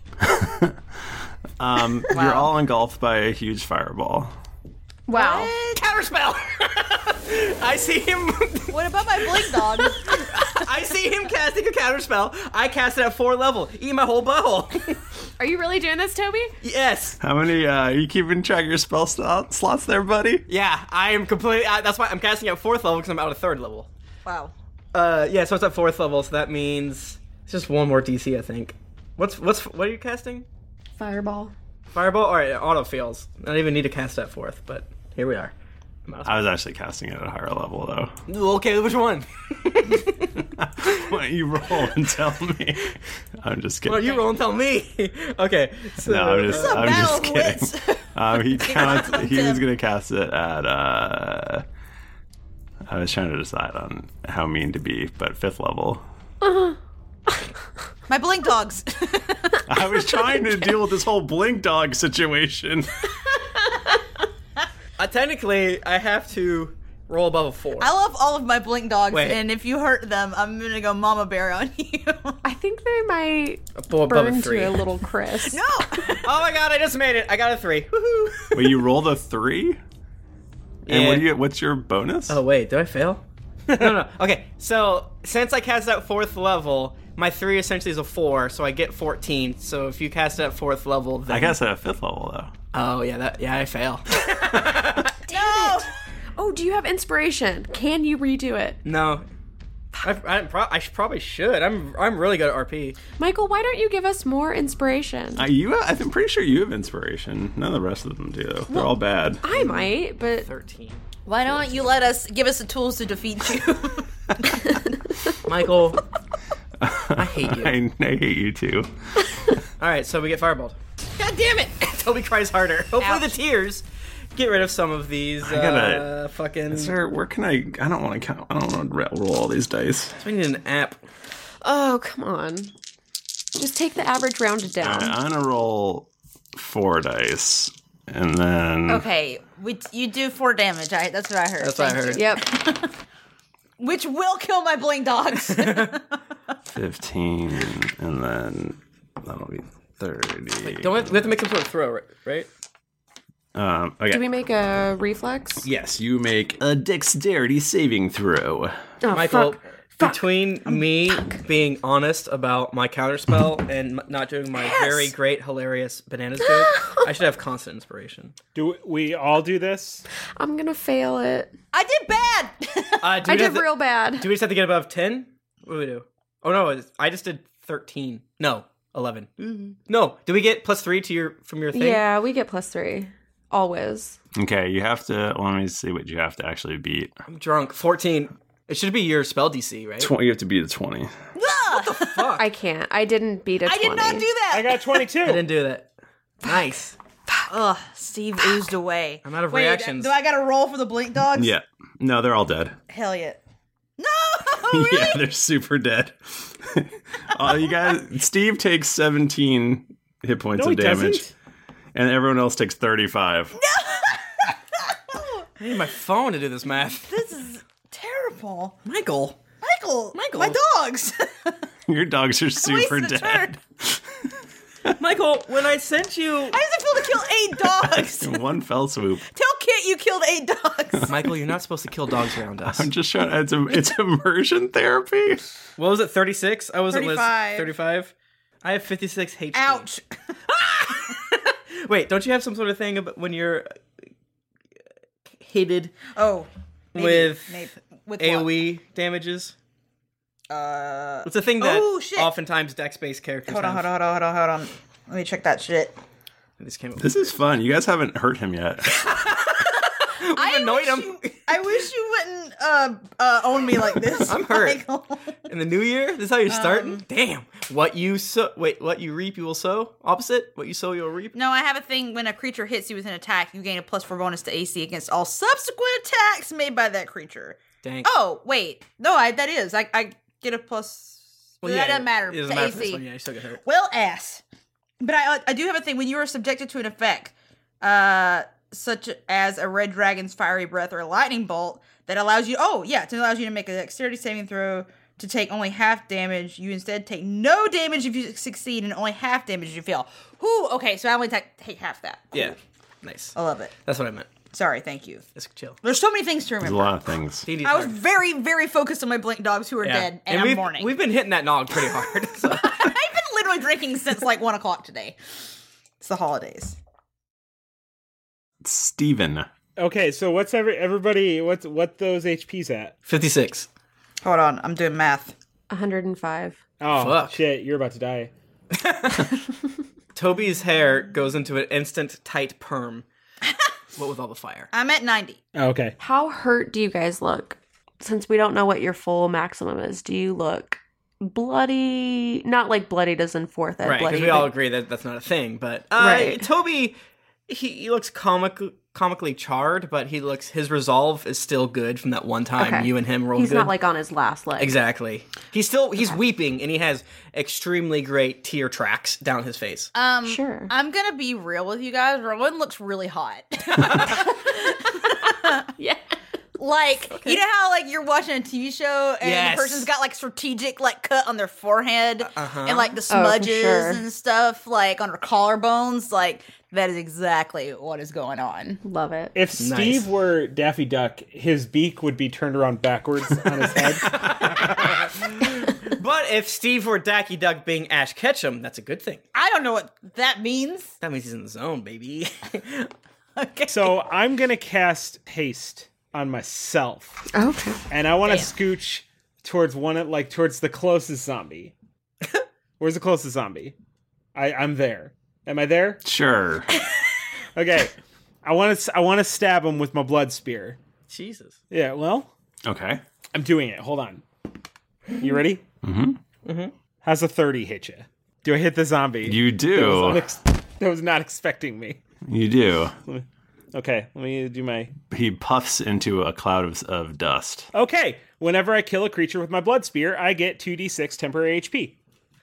You're all engulfed by a huge fireball. Wow. Counterspell! I see him. What about my blink dog? I see him casting a counterspell. I cast it at 4th level. Eat my whole butthole. Are you really doing this, Toby? Yes. How many, are you keeping track of your spell slots there, buddy? Yeah, I am completely. That's why I'm casting at 4th level because I'm out of 3rd level. Wow. Yeah, so it's at 4th level, so that means it's just one more DC, I think. What are you casting? Fireball. Fireball? Alright, it auto fails. I don't even need to cast at 4th, but here we are. I was actually casting it at a higher level, though. Okay, which one? Why don't you roll and tell me? I'm just kidding. Well, you roll and tell me. Okay. So, No, I'm just kidding. wits. He was going to cast it at. I was trying to decide on how mean to be, but 5th level. My blink dogs. I was trying to deal with this whole blink dog situation. Technically, I have to roll above a 4. I love all of my blink dogs, Wait. and if you hurt them, I'm gonna go mama bear on you. I think they might above burn a 3. to a little crisp. No! Oh my god, I just made it. I got a 3. Woohoo! Wait, you rolled a 3? And Yeah. what's your bonus? Oh wait, did I fail? No. Okay, so since I cast out 4th level, my 3 essentially is a 4, so I get 14. So if you cast it at 4th level, then I guess at 5th level, though. Oh yeah, I fail. No! Oh, do you have inspiration? Can you redo it? No. I probably should. I'm really good at RP. Michael, why don't you give us more inspiration? I'm pretty sure you have inspiration. None of the rest of them do, though. They're all bad. I might, but 13. Why don't you give us the tools to defeat you? Michael, I hate you. I hate you too. All right, so we get fireballed. God damn it! Toby cries harder. Hopefully Ouch. the tears get rid of some of these. I gotta fucking. Sir, where can I don't want to count. I don't want to roll all these dice. We need an app. oh, come on. Just take the average rounded down. I'm gonna roll 4 dice, and then Okay, you do 4 damage. That's what I heard. That's what I Thank heard. you. Yep. Which will kill my blink dogs. 15, and then that'll be 30. We have to make some sort of throw, right? Okay. Do we make a reflex? Yes, you make a dexterity saving throw. Oh, Michael, fuck. between me being honest about my counterspell and not doing my very great, hilarious bananas joke, I should have constant inspiration. Do we all do this? I'm gonna fail it. I did bad. I did real bad. Do we just have to get above 10? What do we do? Oh no, I just did 13. No, 11. Mm-hmm. No, do we get +3 from your thing? Yeah, we get +3. Always. Okay, you have to. Let me see what you have to actually beat. I'm drunk. 14. It should be your spell DC, right? 20. You have to beat a 20. Fuck. I can't. I didn't beat a 20. I did not do that. I got 22. I didn't do that. Nice. Ugh, Steve oozed away. I'm out of Wait, reactions. do I gotta roll for the blink dogs? Yeah. No, they're all dead. Hell yeah. No! Really? Yeah, they're super dead. You guys, Steve takes 17 hit points No, of he damage, doesn't. and everyone else takes 35. I need my phone to do this math. This is terrible. Michael. My dogs. Your dogs are super Wasted a dead. Michael, when I sent you... How does it feel to kill 8 dogs? In one fell swoop. Tell Kit you killed 8 dogs. Michael, you're not supposed to kill dogs around us. I'm just trying. It's immersion therapy. What was it, 36? I was at Liz 35. 35. I have 56 HP. Ouch. Wait, don't you have some sort of thing about when you're hitted Oh. Maybe, with what? AoE damages? It's a thing that oftentimes dex-based characters Hold have. on. Let me check that shit. This is fun. You guys haven't hurt him yet. We've annoyed him. I wish you wouldn't own me like this. I'm hurt. Michael. In the new year? This is how you're starting? Damn. What you reap, you will sow? Opposite? What you sow, you'll reap? No, I have a thing when a creature hits you with an attack, you gain a +4 bonus to AC against all subsequent attacks made by that creature. Dang. Oh, wait. No, that is. I get a plus. Well, that doesn't matter. It doesn't to matter AC. for this one. Yeah, you still get hurt. Well, ass. But I do have a thing when you are subjected to an effect, such as a red dragon's fiery breath or a lightning bolt, that allows you. Oh, yeah, it allows you to make a dexterity saving throw to take only half damage. You instead take no damage if you succeed and only half damage if you fail. Whew. Okay, so I only take half that. Cool. Yeah. Nice. I love it. That's what I meant. Sorry, thank you. Just chill. There's so many things to There's a remember. lot of things. I was very, very focused on my blink dogs who are dead, and I'm mourning. We've been hitting that nog pretty hard. So. I've been literally drinking since like 1 o'clock today. It's the holidays. Steven. Okay, so what's everybody? What those HPs at? 56. Hold on, I'm doing math. 105. Oh Fuck. shit! You're about to die. Toby's hair goes into an instant tight perm. What with all the fire? I'm at 90. Oh, okay. How hurt do you guys look? since we don't know what your full maximum is, do you look bloody? Not like bloodied as in fourth ed Right, bloody. because we all agree that that's not a thing. But Right. Toby, he looks comically charred, but his resolve is still good from that one time Okay. you and him rolled He's good. not like on his last leg. Exactly. He's weeping, and he has extremely great tear tracks down his face. Sure. I'm gonna be real with you guys. Rowan looks really hot. Yeah. Like, you know how like you're watching a TV show and Yes. the person's got like strategic like cut on their forehead and like the for smudges sure. and stuff like on their collarbones. Like that is exactly what is going on. Love it. If Steve were Daffy Duck, his beak would be turned around backwards on his head. But if Steve were Dacky Duck being Ash Ketchum, that's a good thing. I don't know what that means. That means he's in the zone, baby. Okay. So I'm gonna cast haste on myself. Okay. And I want to scooch towards towards the closest zombie. Where's the closest zombie? I'm there. Am I there? Sure. Okay. I want to stab him with my blood spear. Jesus. Yeah, well, Okay. I'm doing it. Hold on. You ready? Mm-hmm. How's a 30 hit you? Do I hit the zombie? You do. That was not expecting me. You do. Okay, let me do my... He puffs into a cloud of dust. Okay, whenever I kill a creature with my blood spear, I get 2d6 temporary HP.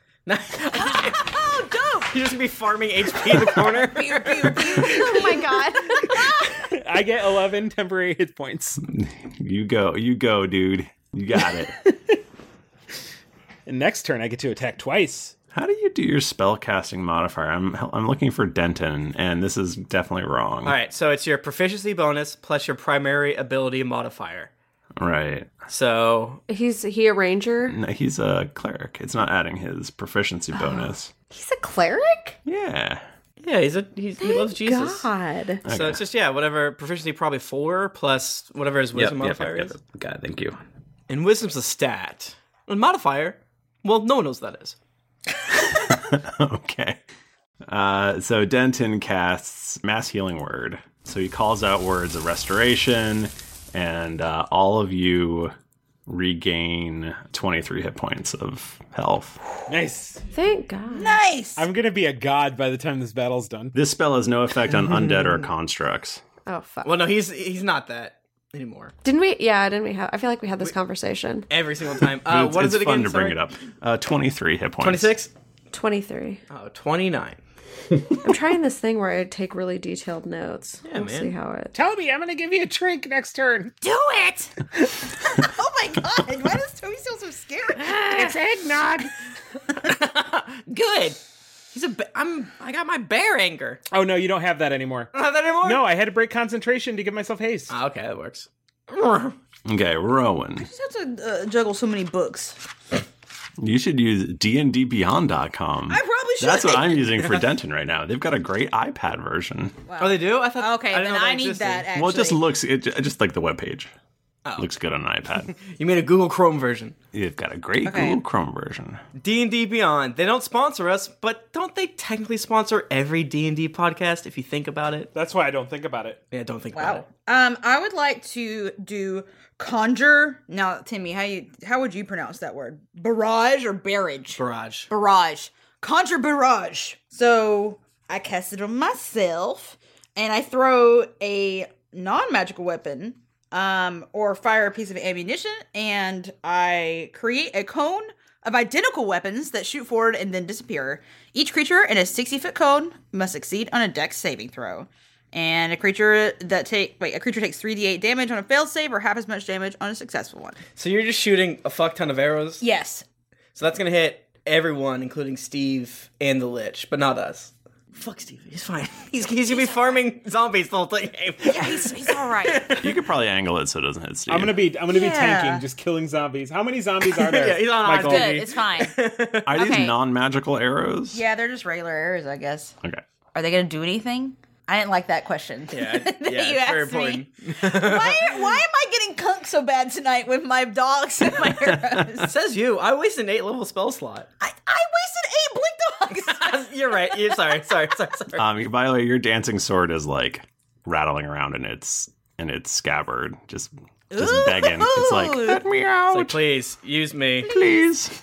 Oh, dope! He's just gonna be farming HP in the corner. Pew, pew, pew. Oh my god. I get 11 temporary hit points. You go, dude. You got it. And next turn, I get to attack twice. How do you do your spell casting modifier? I'm looking for Denton, and this is definitely wrong. All right, so it's your proficiency bonus plus your primary ability modifier. Right. So Is he a ranger? No, he's a cleric. It's not adding his proficiency bonus. He's a cleric? Yeah. yeah, he loves Jesus. God. So it's just whatever proficiency probably 4 plus whatever his wisdom modifier is. God, thank you. And wisdom's a stat. And modifier, well, no one knows what that is. Okay. So Denton casts Mass Healing Word. So he calls out words of restoration, and all of you regain 23 hit points of health. Nice. Thank God. Nice. I'm going to be a god by the time this battle's done. This spell has no effect on undead or constructs. Oh, fuck. Well, no, he's not that anymore. Didn't we have, I feel like we had this conversation. Every single time. But What is it again? It's fun to bring it up. 23 hit points. 26? 23. Oh, 29. I'm trying this thing where I take really detailed notes. Yeah, we'll man. see how it... Toby, I'm going to give you a drink next turn. Do it! Oh my god, why does Toby feel so scared? It's eggnog. Good. I got my bear anger. Oh, no, you don't have that anymore. I don't have that anymore? No, I had to break concentration to give myself haste. Oh, okay, that works. Okay, Rowan. I just have to juggle so many books. You should use dndbeyond.com. I probably should. That's what I'm using for Denton right now. They've got a great iPad version. Wow. Oh, they do? I thought. Okay, I didn't then know I need existed. that, actually. Well, it just looks, just like the webpage. Oh. Looks good on an iPad. You made a Google Chrome version. You've got a great Okay. Google Chrome version. D&D Beyond. They don't sponsor us, but don't they technically sponsor every D&D podcast if you think about it? That's why I don't think about it. Yeah, don't think about it. I would like to do conjure. Now, Timmy, how would you pronounce that word? Barrage or barrage? Barrage. Barrage. Conjure barrage. So I cast it on myself, and I throw a non-magical weapon, or fire a piece of ammunition, and I create a cone of identical weapons that shoot forward and then disappear. Each creature in a 60-foot cone must succeed on a dex saving throw. And a creature takes 3d8 damage on a failed save or half as much damage on a successful one. So you're just shooting a fuck ton of arrows? Yes. So that's going to hit everyone, including Steve and the Lich, but not us. Fuck Steve. He's fine. He's going to be farming zombies the whole thing. Yeah, he's all right. You could probably angle it so it doesn't hit Steve. I'm gonna be tanking, just killing zombies. How many zombies are there? Yeah, he's on Michael? Good, it's fine. Are these Okay. non-magical arrows? Yeah, they're just regular arrows, I guess. Okay. Are they going to do anything? I didn't like that question. Yeah, that yeah, you it's very asked me. important. Why am I getting cunked so bad tonight with my dogs and my arrows? Says you. I wasted an 8-level spell slot. I wasted 8 blink dogs. You're right. Sorry. By the way, your dancing sword is like rattling around in its scabbard, just just begging. It's like, let me out. It's like, please, use me. Please.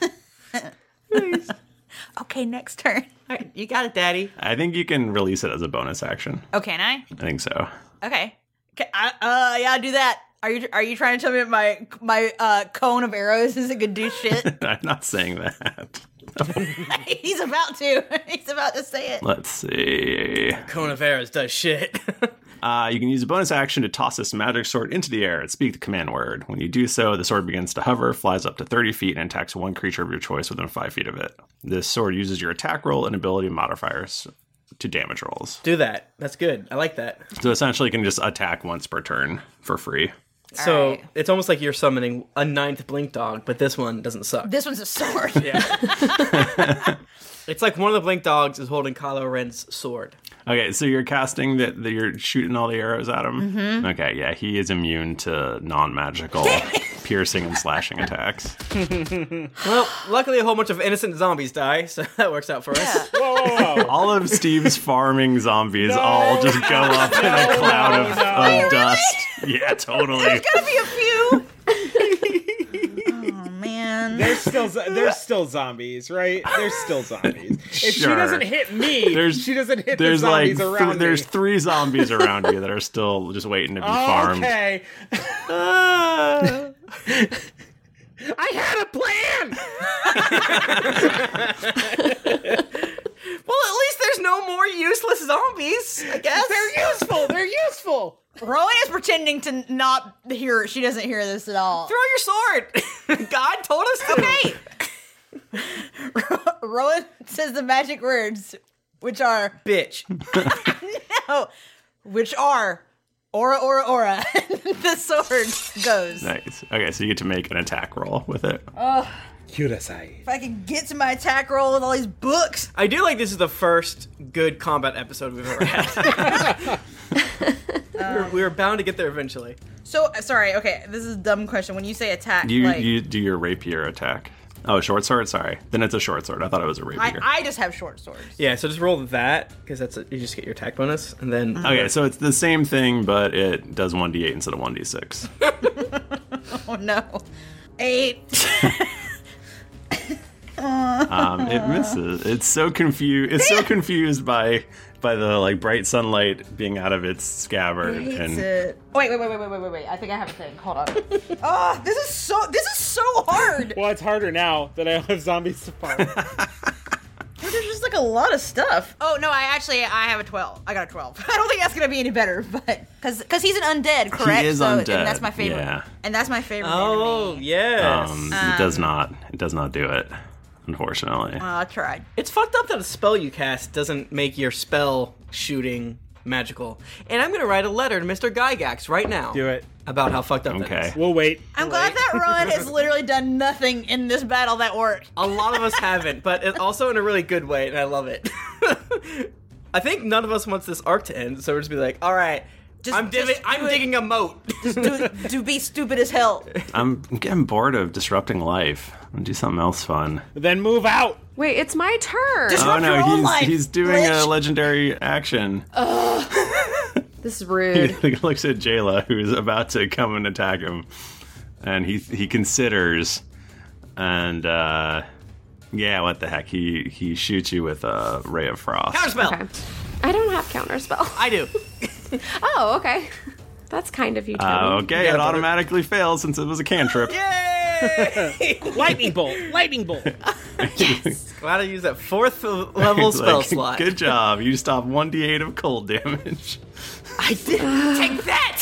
Okay, next turn. All right, you got it, Daddy. I think you can release it as a bonus action. Oh, can I? I think so. Okay. Yeah, do that. Are you trying to tell me that my cone of arrows isn't gonna do shit? I'm not saying that. He's about to. He's about to say it. Let's see. Cone of arrows does shit. You can use a bonus action to toss this magic sword into the air and speak the command word. When you do so, the sword begins to hover, flies up to 30 feet, and attacks one creature of your choice within 5 feet of it. This sword uses your attack roll and ability modifiers to damage rolls. Do that. That's good. I like that. So essentially, you can just attack once per turn for free. So right. it's almost like you're summoning a 9th Blink Dog, but this one doesn't suck. This one's a sword. Yeah. It's like one of the Blink Dogs is holding Kylo Ren's sword. Okay, so you're casting that you're shooting all the arrows at him? Mm-hmm. Okay, yeah, he is immune to non-magical piercing and slashing attacks. Well, luckily a whole bunch of innocent zombies die, so that works out for us. Whoa. All of Steve's farming zombies all just go up in a cloud of dust. Yeah, totally. There's gotta be a few. Oh man. There's still zombies, right? There's still zombies. If she Sure. doesn't hit me, she doesn't hit the there's zombies like around me. there's 3 zombies around you that are still just waiting to be farmed. Okay. I had a plan. Well, at least there's no more useless zombies, I guess. They're useful. They're useful. Rowan is pretending to not hear. She doesn't hear this at all. Throw your sword. God told us to. Okay. Rowan says the magic words, which are bitch. No, which are aura, aura, aura. The sword goes. Nice. Okay, so you get to make an attack roll with it. Oh, Kudasai. if I can get to my attack roll with all these books. I do like this is the first good combat episode we've ever had. We were bound to get there eventually. So sorry. Okay, this is a dumb question. When you say attack, You do your rapier attack. Oh, short sword? Sorry. Then it's a short sword. I thought it was a rapier. I just have short swords. Yeah, so just roll that, because you just get your attack bonus, and then... Okay, so it's the same thing, but it does 1d8 instead of 1d6. Oh no. 8. It misses. It's so confused. It's so confused by the like bright sunlight being out of its scabbard. Hates it. Wait. I think I have a thing. Hold on. Oh, this is so hard. Well, it's harder now that I have zombies to farm. There's just like a lot of stuff. Oh no, I have a 12. I got a 12. I don't think that's gonna be any better, but because he's an undead, correct? He is undead. And that's my favorite. Yeah. And that's my favorite. Oh enemy. yes. It does not. It does not do it. Unfortunately. I tried. It's fucked up that a spell you cast doesn't make your spell shooting magical. And I'm gonna write a letter to Mr. Gygax right now. Do it. About how fucked up that Okay. is. We'll wait. I'm glad that Rowan has literally done nothing in this battle that worked. A lot of us haven't, but it's also in a really good way, and I love it. I think none of us wants this arc to end, so we're just be like, all right, I'm digging a moat. Just do be stupid as hell. I'm getting bored of disrupting life. I'm gonna do something else fun. Then move out. Wait, it's my turn. Disrupt your own life, he's doing Lich. a legendary action. This is rude. He looks at Jayla, who's about to come and attack him, and he considers, and yeah, what the heck? He shoots you with a ray of frost. Counterspell. Okay. I don't have counterspell. I do. Oh, okay. That's kind of you, Toby. Okay, Yeah, it but automatically fails since it was a cantrip. Yay! Lightning bolt. Lightning bolt. Glad I used that 4th level He's spell like, slot. Good job. You stopped 1d8 of cold damage. I did take that.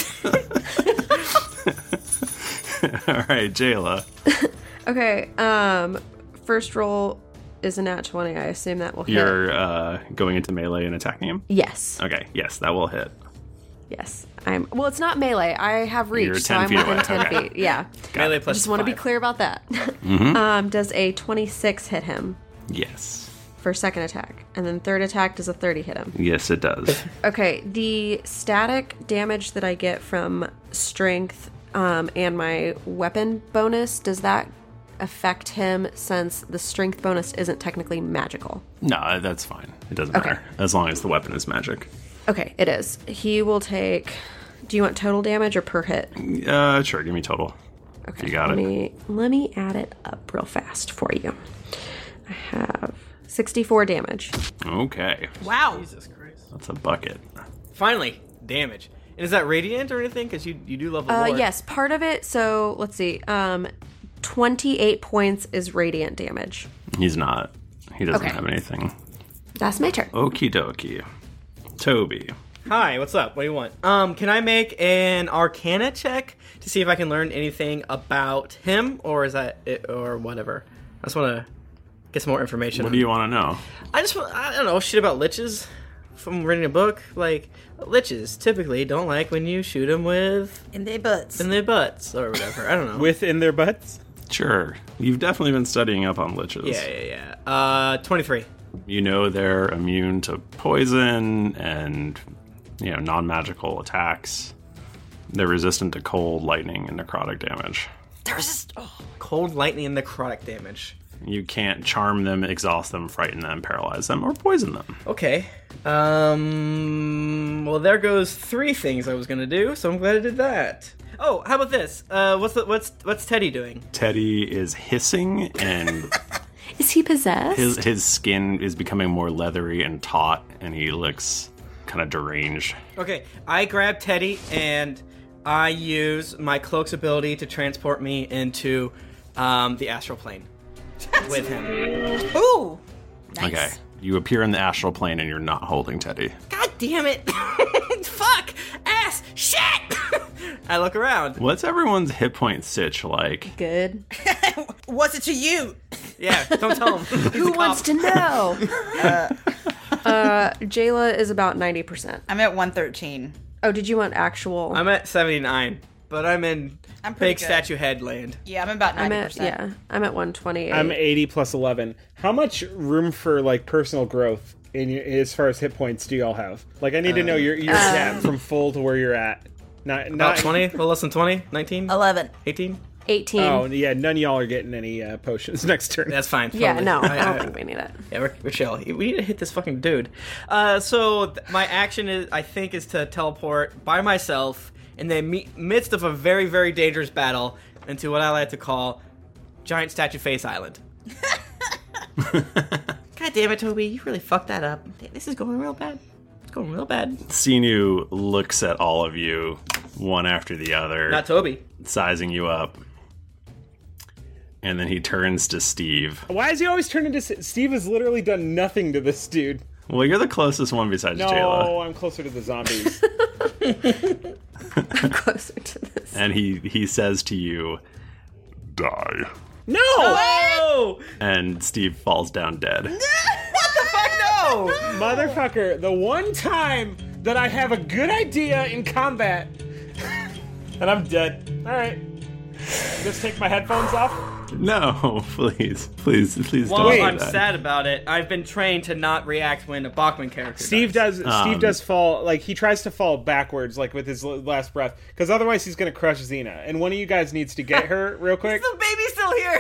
All right, Jayla. Okay, first roll is a nat 20. I assume that will hit. You're going into melee and attacking him? Yes. Okay, yes, that will hit. Yes. Well, it's not melee. I have reach, You're so 10 I'm feet within away. 10 Okay. feet. Yeah. Melee I plus just want to be 5. clear about that. Does a 26 hit him Yes. for second attack? And then third attack, does a 30 hit him? Yes, it does. Okay, the static damage that I get from strength and my weapon bonus, does that affect him since the strength bonus isn't technically magical? No, that's fine. It doesn't Okay. matter. As long as the weapon is magic. Okay, it is. He will take Do you want total damage or per hit? Sure, give me total. Okay, You got it. Let me add it up real fast for you. I have 64 damage. Okay. Wow. Jesus Christ. That's a bucket. Finally, damage. And is that radiant or anything? Because you do love the lore. Yes, part of it. So let's see. 28 points is radiant damage. He's not. He doesn't Okay. have anything. That's my turn. Okie dokie. Toby. Hi, what's up? What do you want? Can I make an Arcana check to see if I can learn anything about him, or is that it, or whatever? I just want to get some more information. What do you want to know? I don't know, shit about liches from reading a book. Like, liches typically don't like when you shoot them with... In their butts. In their butts, or whatever. I don't know. Within their butts? Sure. You've definitely been studying up on liches. Yeah. 23. You know they're immune to poison and, non-magical attacks. They're resistant to cold, lightning, and necrotic damage. Cold, lightning, and necrotic damage. You can't charm them, exhaust them, frighten them, paralyze them, or poison them. Okay. Well, there goes 3 things I was gonna do, so I'm glad I did that. Oh, how about this? What's Teddy doing? Teddy is hissing, and Is he possessed? his skin is becoming more leathery and taut, and he looks kind of deranged. Okay, I grab Teddy and I use my cloak's ability to transport me into the astral plane with him. Ooh! Nice. Okay. You appear in the astral plane, and you're not holding Teddy. God damn it! Fuck! Ass! Shit! I look around. What's everyone's hit point sitch like? Good. What's it to you? Yeah, don't tell him. Who wants to know? Jayla is about 90%. I'm at 113. Oh, did you want actual? I'm at 79, but I'm in pretty Big good. Statue Head land. Yeah, I'm about 90%. I'm at 128. I'm 80 plus 11. How much room for personal growth as far as hit points do y'all have? I need to know your cap from full to where you're at. Not 20? A little less than 20? 19? 11. 18? 18. Oh, yeah, none of y'all are getting any potions next turn. That's fine. Yeah, totally. no, I don't think we need it. Yeah, we're chill. We need to hit this fucking dude. So my action is to teleport by myself in the midst of a very, very dangerous battle into what I like to call Giant Statue Face Island. God damn it, Toby. You really fucked that up. This is going real bad. It's going real bad. Xenu looks at all of you, one after the other. Not Toby. Sizing you up. And then he turns to Steve. Why is he always turning to Steve? Has literally done nothing to this dude. Well, you're the closest one besides No, Jayla. I'm closer to the zombies. I'm closer to this. And he says to you, Die. No! Oh! and Steve falls down dead. What the fuck? No! Motherfucker, the one time that I have a good idea in combat, and I'm dead. All right. Just take my headphones off. No, please While don't do I'm that. sad about it, I've been trained to not react when a Bachman character Steve dies. does fall, he tries to fall backwards, with his last breath, because otherwise he's going to crush Xena. And one of you guys needs to get her real quick. The baby's still here.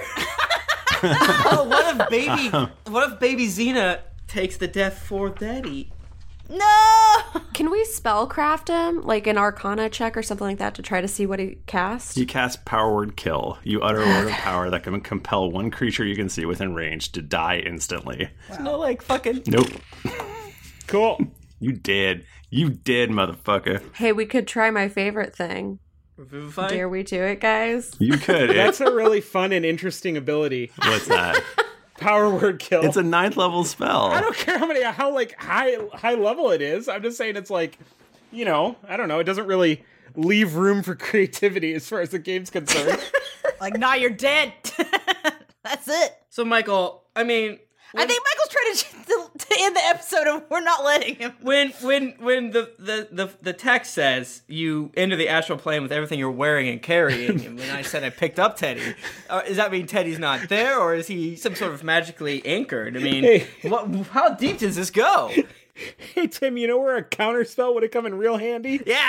Oh, what if baby Xena takes the death for Daddy? No! Can we spellcraft him, an Arcana check or something like that, to try to see what he casts? You cast Power Word Kill. You utter a word of power that can compel one creature you can see within range to die instantly. Wow. No, fucking... Nope. Cool. You did, motherfucker. Hey, we could try my favorite thing. Revivify? Dare we do it, guys? You could. That's a really fun and interesting ability. What's that? Power Word Kill. It's a 9th level spell. I don't care how high level it is. I'm just saying it's I don't know. It doesn't really leave room for creativity as far as the game's concerned. Nah, you're dead. That's it. So, Michael, I think Michael's trying to end the episode and we're not letting him. When the text says you enter the astral plane with everything you're wearing and carrying, and when I said I picked up Teddy, does that mean Teddy's not there, or is he some sort of magically anchored? How deep does this go? Hey, Tim, you know where a counterspell would have come in real handy? Yeah.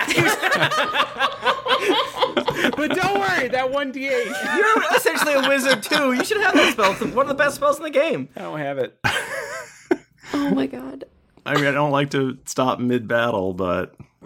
But don't worry, that 1d8. You're essentially a wizard, too. You should have that spell. It's one of the best spells in the game. I don't have it. Oh my god. I don't like to stop mid-battle, but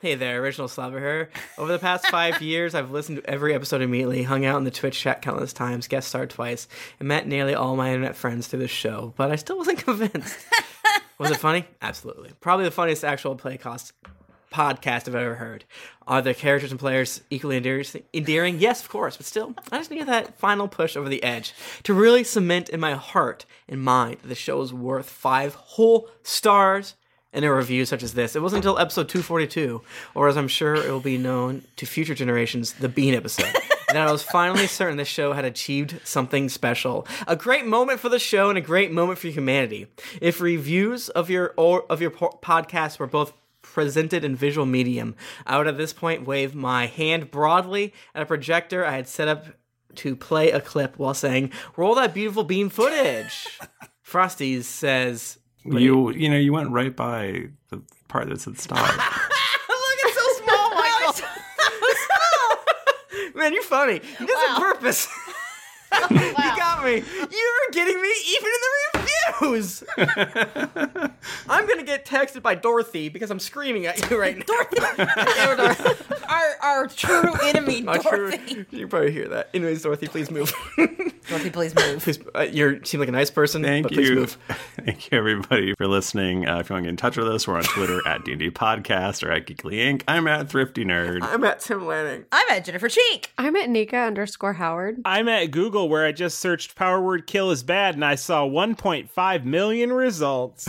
Hey there, Original Slobber here. Over the past 5 years, I've listened to every episode immediately, hung out in the Twitch chat countless times, guest starred twice, and met nearly all my internet friends through the show, but I still wasn't convinced. Was it funny? Absolutely. Probably the funniest actual podcast I've ever heard. Are the characters and players equally endearing? Yes, of course, but still, I just need that final push over the edge to really cement in my heart and mind that the show is worth 5 whole stars in a review such as this. It wasn't until episode 242, or as I'm sure it will be known to future generations, the Bean episode, that I was finally certain this show had achieved something special. A great moment for the show and a great moment for humanity. If reviews of your podcast were both presented in visual medium, I would at this point wave my hand broadly at a projector I had set up to play a clip while saying, "Roll that beautiful Bean footage." Frosty says, You went right by the part that said stop. Look, it's so small, Michael. Man, you're funny. You did this on purpose. You got me. You're getting me even in the reviews. I'm going to get texted by Dorothy because I'm screaming at you right now. Dorothy. our true enemy, Dorothy. You probably hear that. Anyways, Dorothy, please move. Dorothy, please move. Please, you seem like a nice person, but please move. Thank you, everybody, for listening. If you want to get in touch with us, we're on Twitter at D&D Podcast or at Geekly Inc. I'm at Thrifty Nerd. I'm at Tim Lanning. I'm at Jennifer Cheek. I'm at Nika_Howard. I'm at Google, where I just searched power word kill is bad, and I saw 1.5 million results.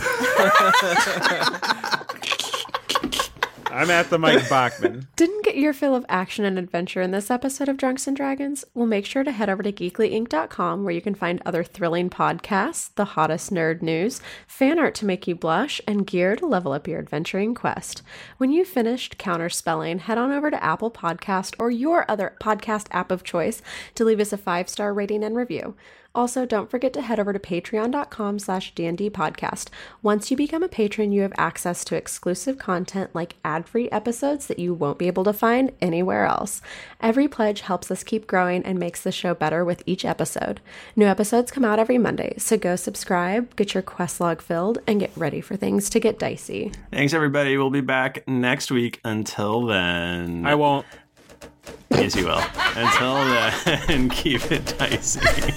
I'm at the Mike Bachman. Didn't get your fill of action and adventure in this episode of Drunks and Dragons? Well, make sure to head over to geeklyinc.com, where you can find other thrilling podcasts, the hottest nerd news, fan art to make you blush, and gear to level up your adventuring quest. When you've finished counterspelling, head on over to Apple Podcast or your other podcast app of choice to leave us a 5-star rating and review. Also, don't forget to head over to patreon.com/D&D podcast. Once you become a patron, you have access to exclusive content like ad-free episodes that you won't be able to find anywhere else. Every pledge helps us keep growing and makes the show better with each episode. New episodes come out every Monday, so go subscribe, get your quest log filled, and get ready for things to get dicey. Thanks, everybody. We'll be back next week. Until then... I won't. Yes, you will. Until then, keep it dicey.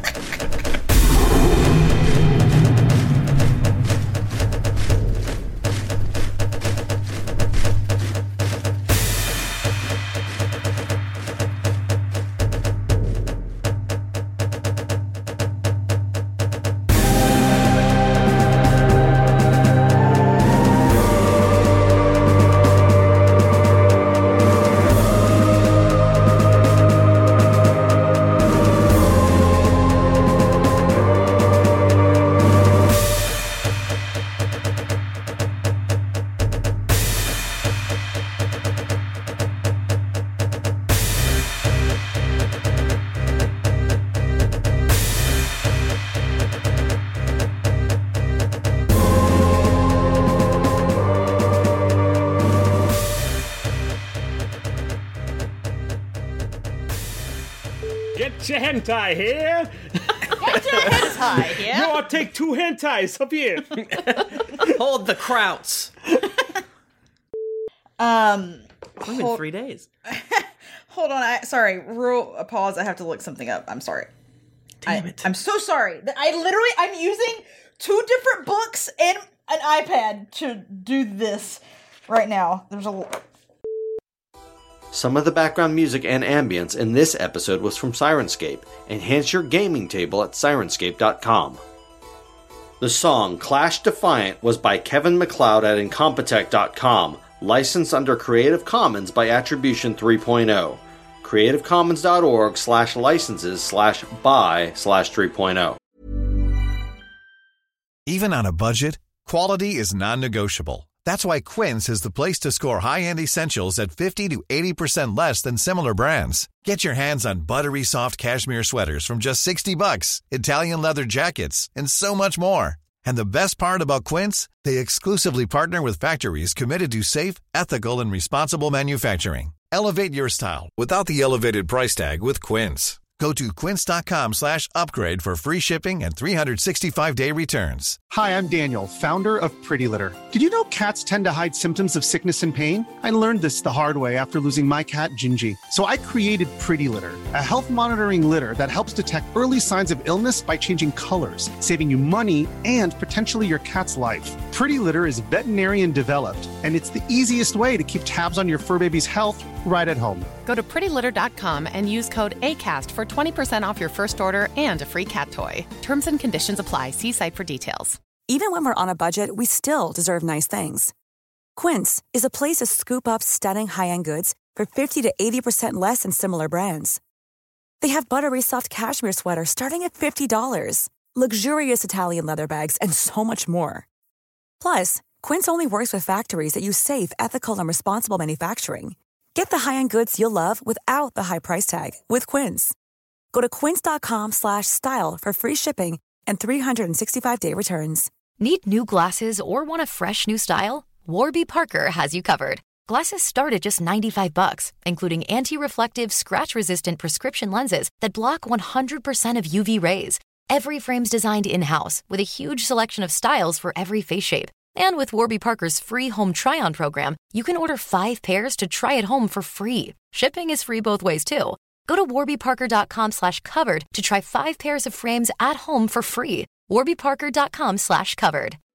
Get your hentai here. Get your hentai here. You all take 2 hentais up here. Hold the krauts. It's been 3 days. Hold on. Sorry. Real pause. I have to look something up. I'm sorry. Damn it. I'm so sorry. I'm using 2 different books and an iPad to do this right now. Some of the background music and ambience in this episode was from Syrinscape. Enhance your gaming table at Syrinscape.com. The song Clash Defiant was by Kevin MacLeod at Incompetech.com, licensed under Creative Commons by Attribution 3.0. creativecommons.org/licenses/by/3.0. Even on a budget, quality is non-negotiable. That's why Quince is the place to score high-end essentials at 50 to 80% less than similar brands. Get your hands on buttery soft cashmere sweaters from just $60, Italian leather jackets, and so much more. And the best part about Quince, they exclusively partner with factories committed to safe, ethical, and responsible manufacturing. Elevate your style without the elevated price tag with Quince. Go to quince.com/upgrade for free shipping and 365-day returns. Hi, I'm Daniel, founder of Pretty Litter. Did you know cats tend to hide symptoms of sickness and pain? I learned this the hard way after losing my cat, Gingy. So I created Pretty Litter, a health monitoring litter that helps detect early signs of illness by changing colors, saving you money and potentially your cat's life. Pretty Litter is veterinarian developed, and it's the easiest way to keep tabs on your fur baby's health right at home. Go to prettylitter.com and use code ACAST for 20% off your first order and a free cat toy. Terms and conditions apply. See site for details. Even when we're on a budget, we still deserve nice things. Quince is a place to scoop up stunning high-end goods for 50 to 80% less than similar brands. They have buttery soft cashmere sweaters starting at $50, luxurious Italian leather bags, and so much more. Plus, Quince only works with factories that use safe, ethical, and responsible manufacturing. Get the high-end goods you'll love without the high price tag with Quince. Go to quince.com/style for free shipping and 365-day returns. Need new glasses or want a fresh new style? Warby Parker has you covered. Glasses start at just $95, including anti-reflective, scratch-resistant prescription lenses that block 100% of UV rays. Every frame's designed in-house with a huge selection of styles for every face shape. And with Warby Parker's free home try-on program, you can order 5 pairs to try at home for free. Shipping is free both ways, too. Go to warbyparker.com/covered to try 5 pairs of frames at home for free. warbyparker.com/covered.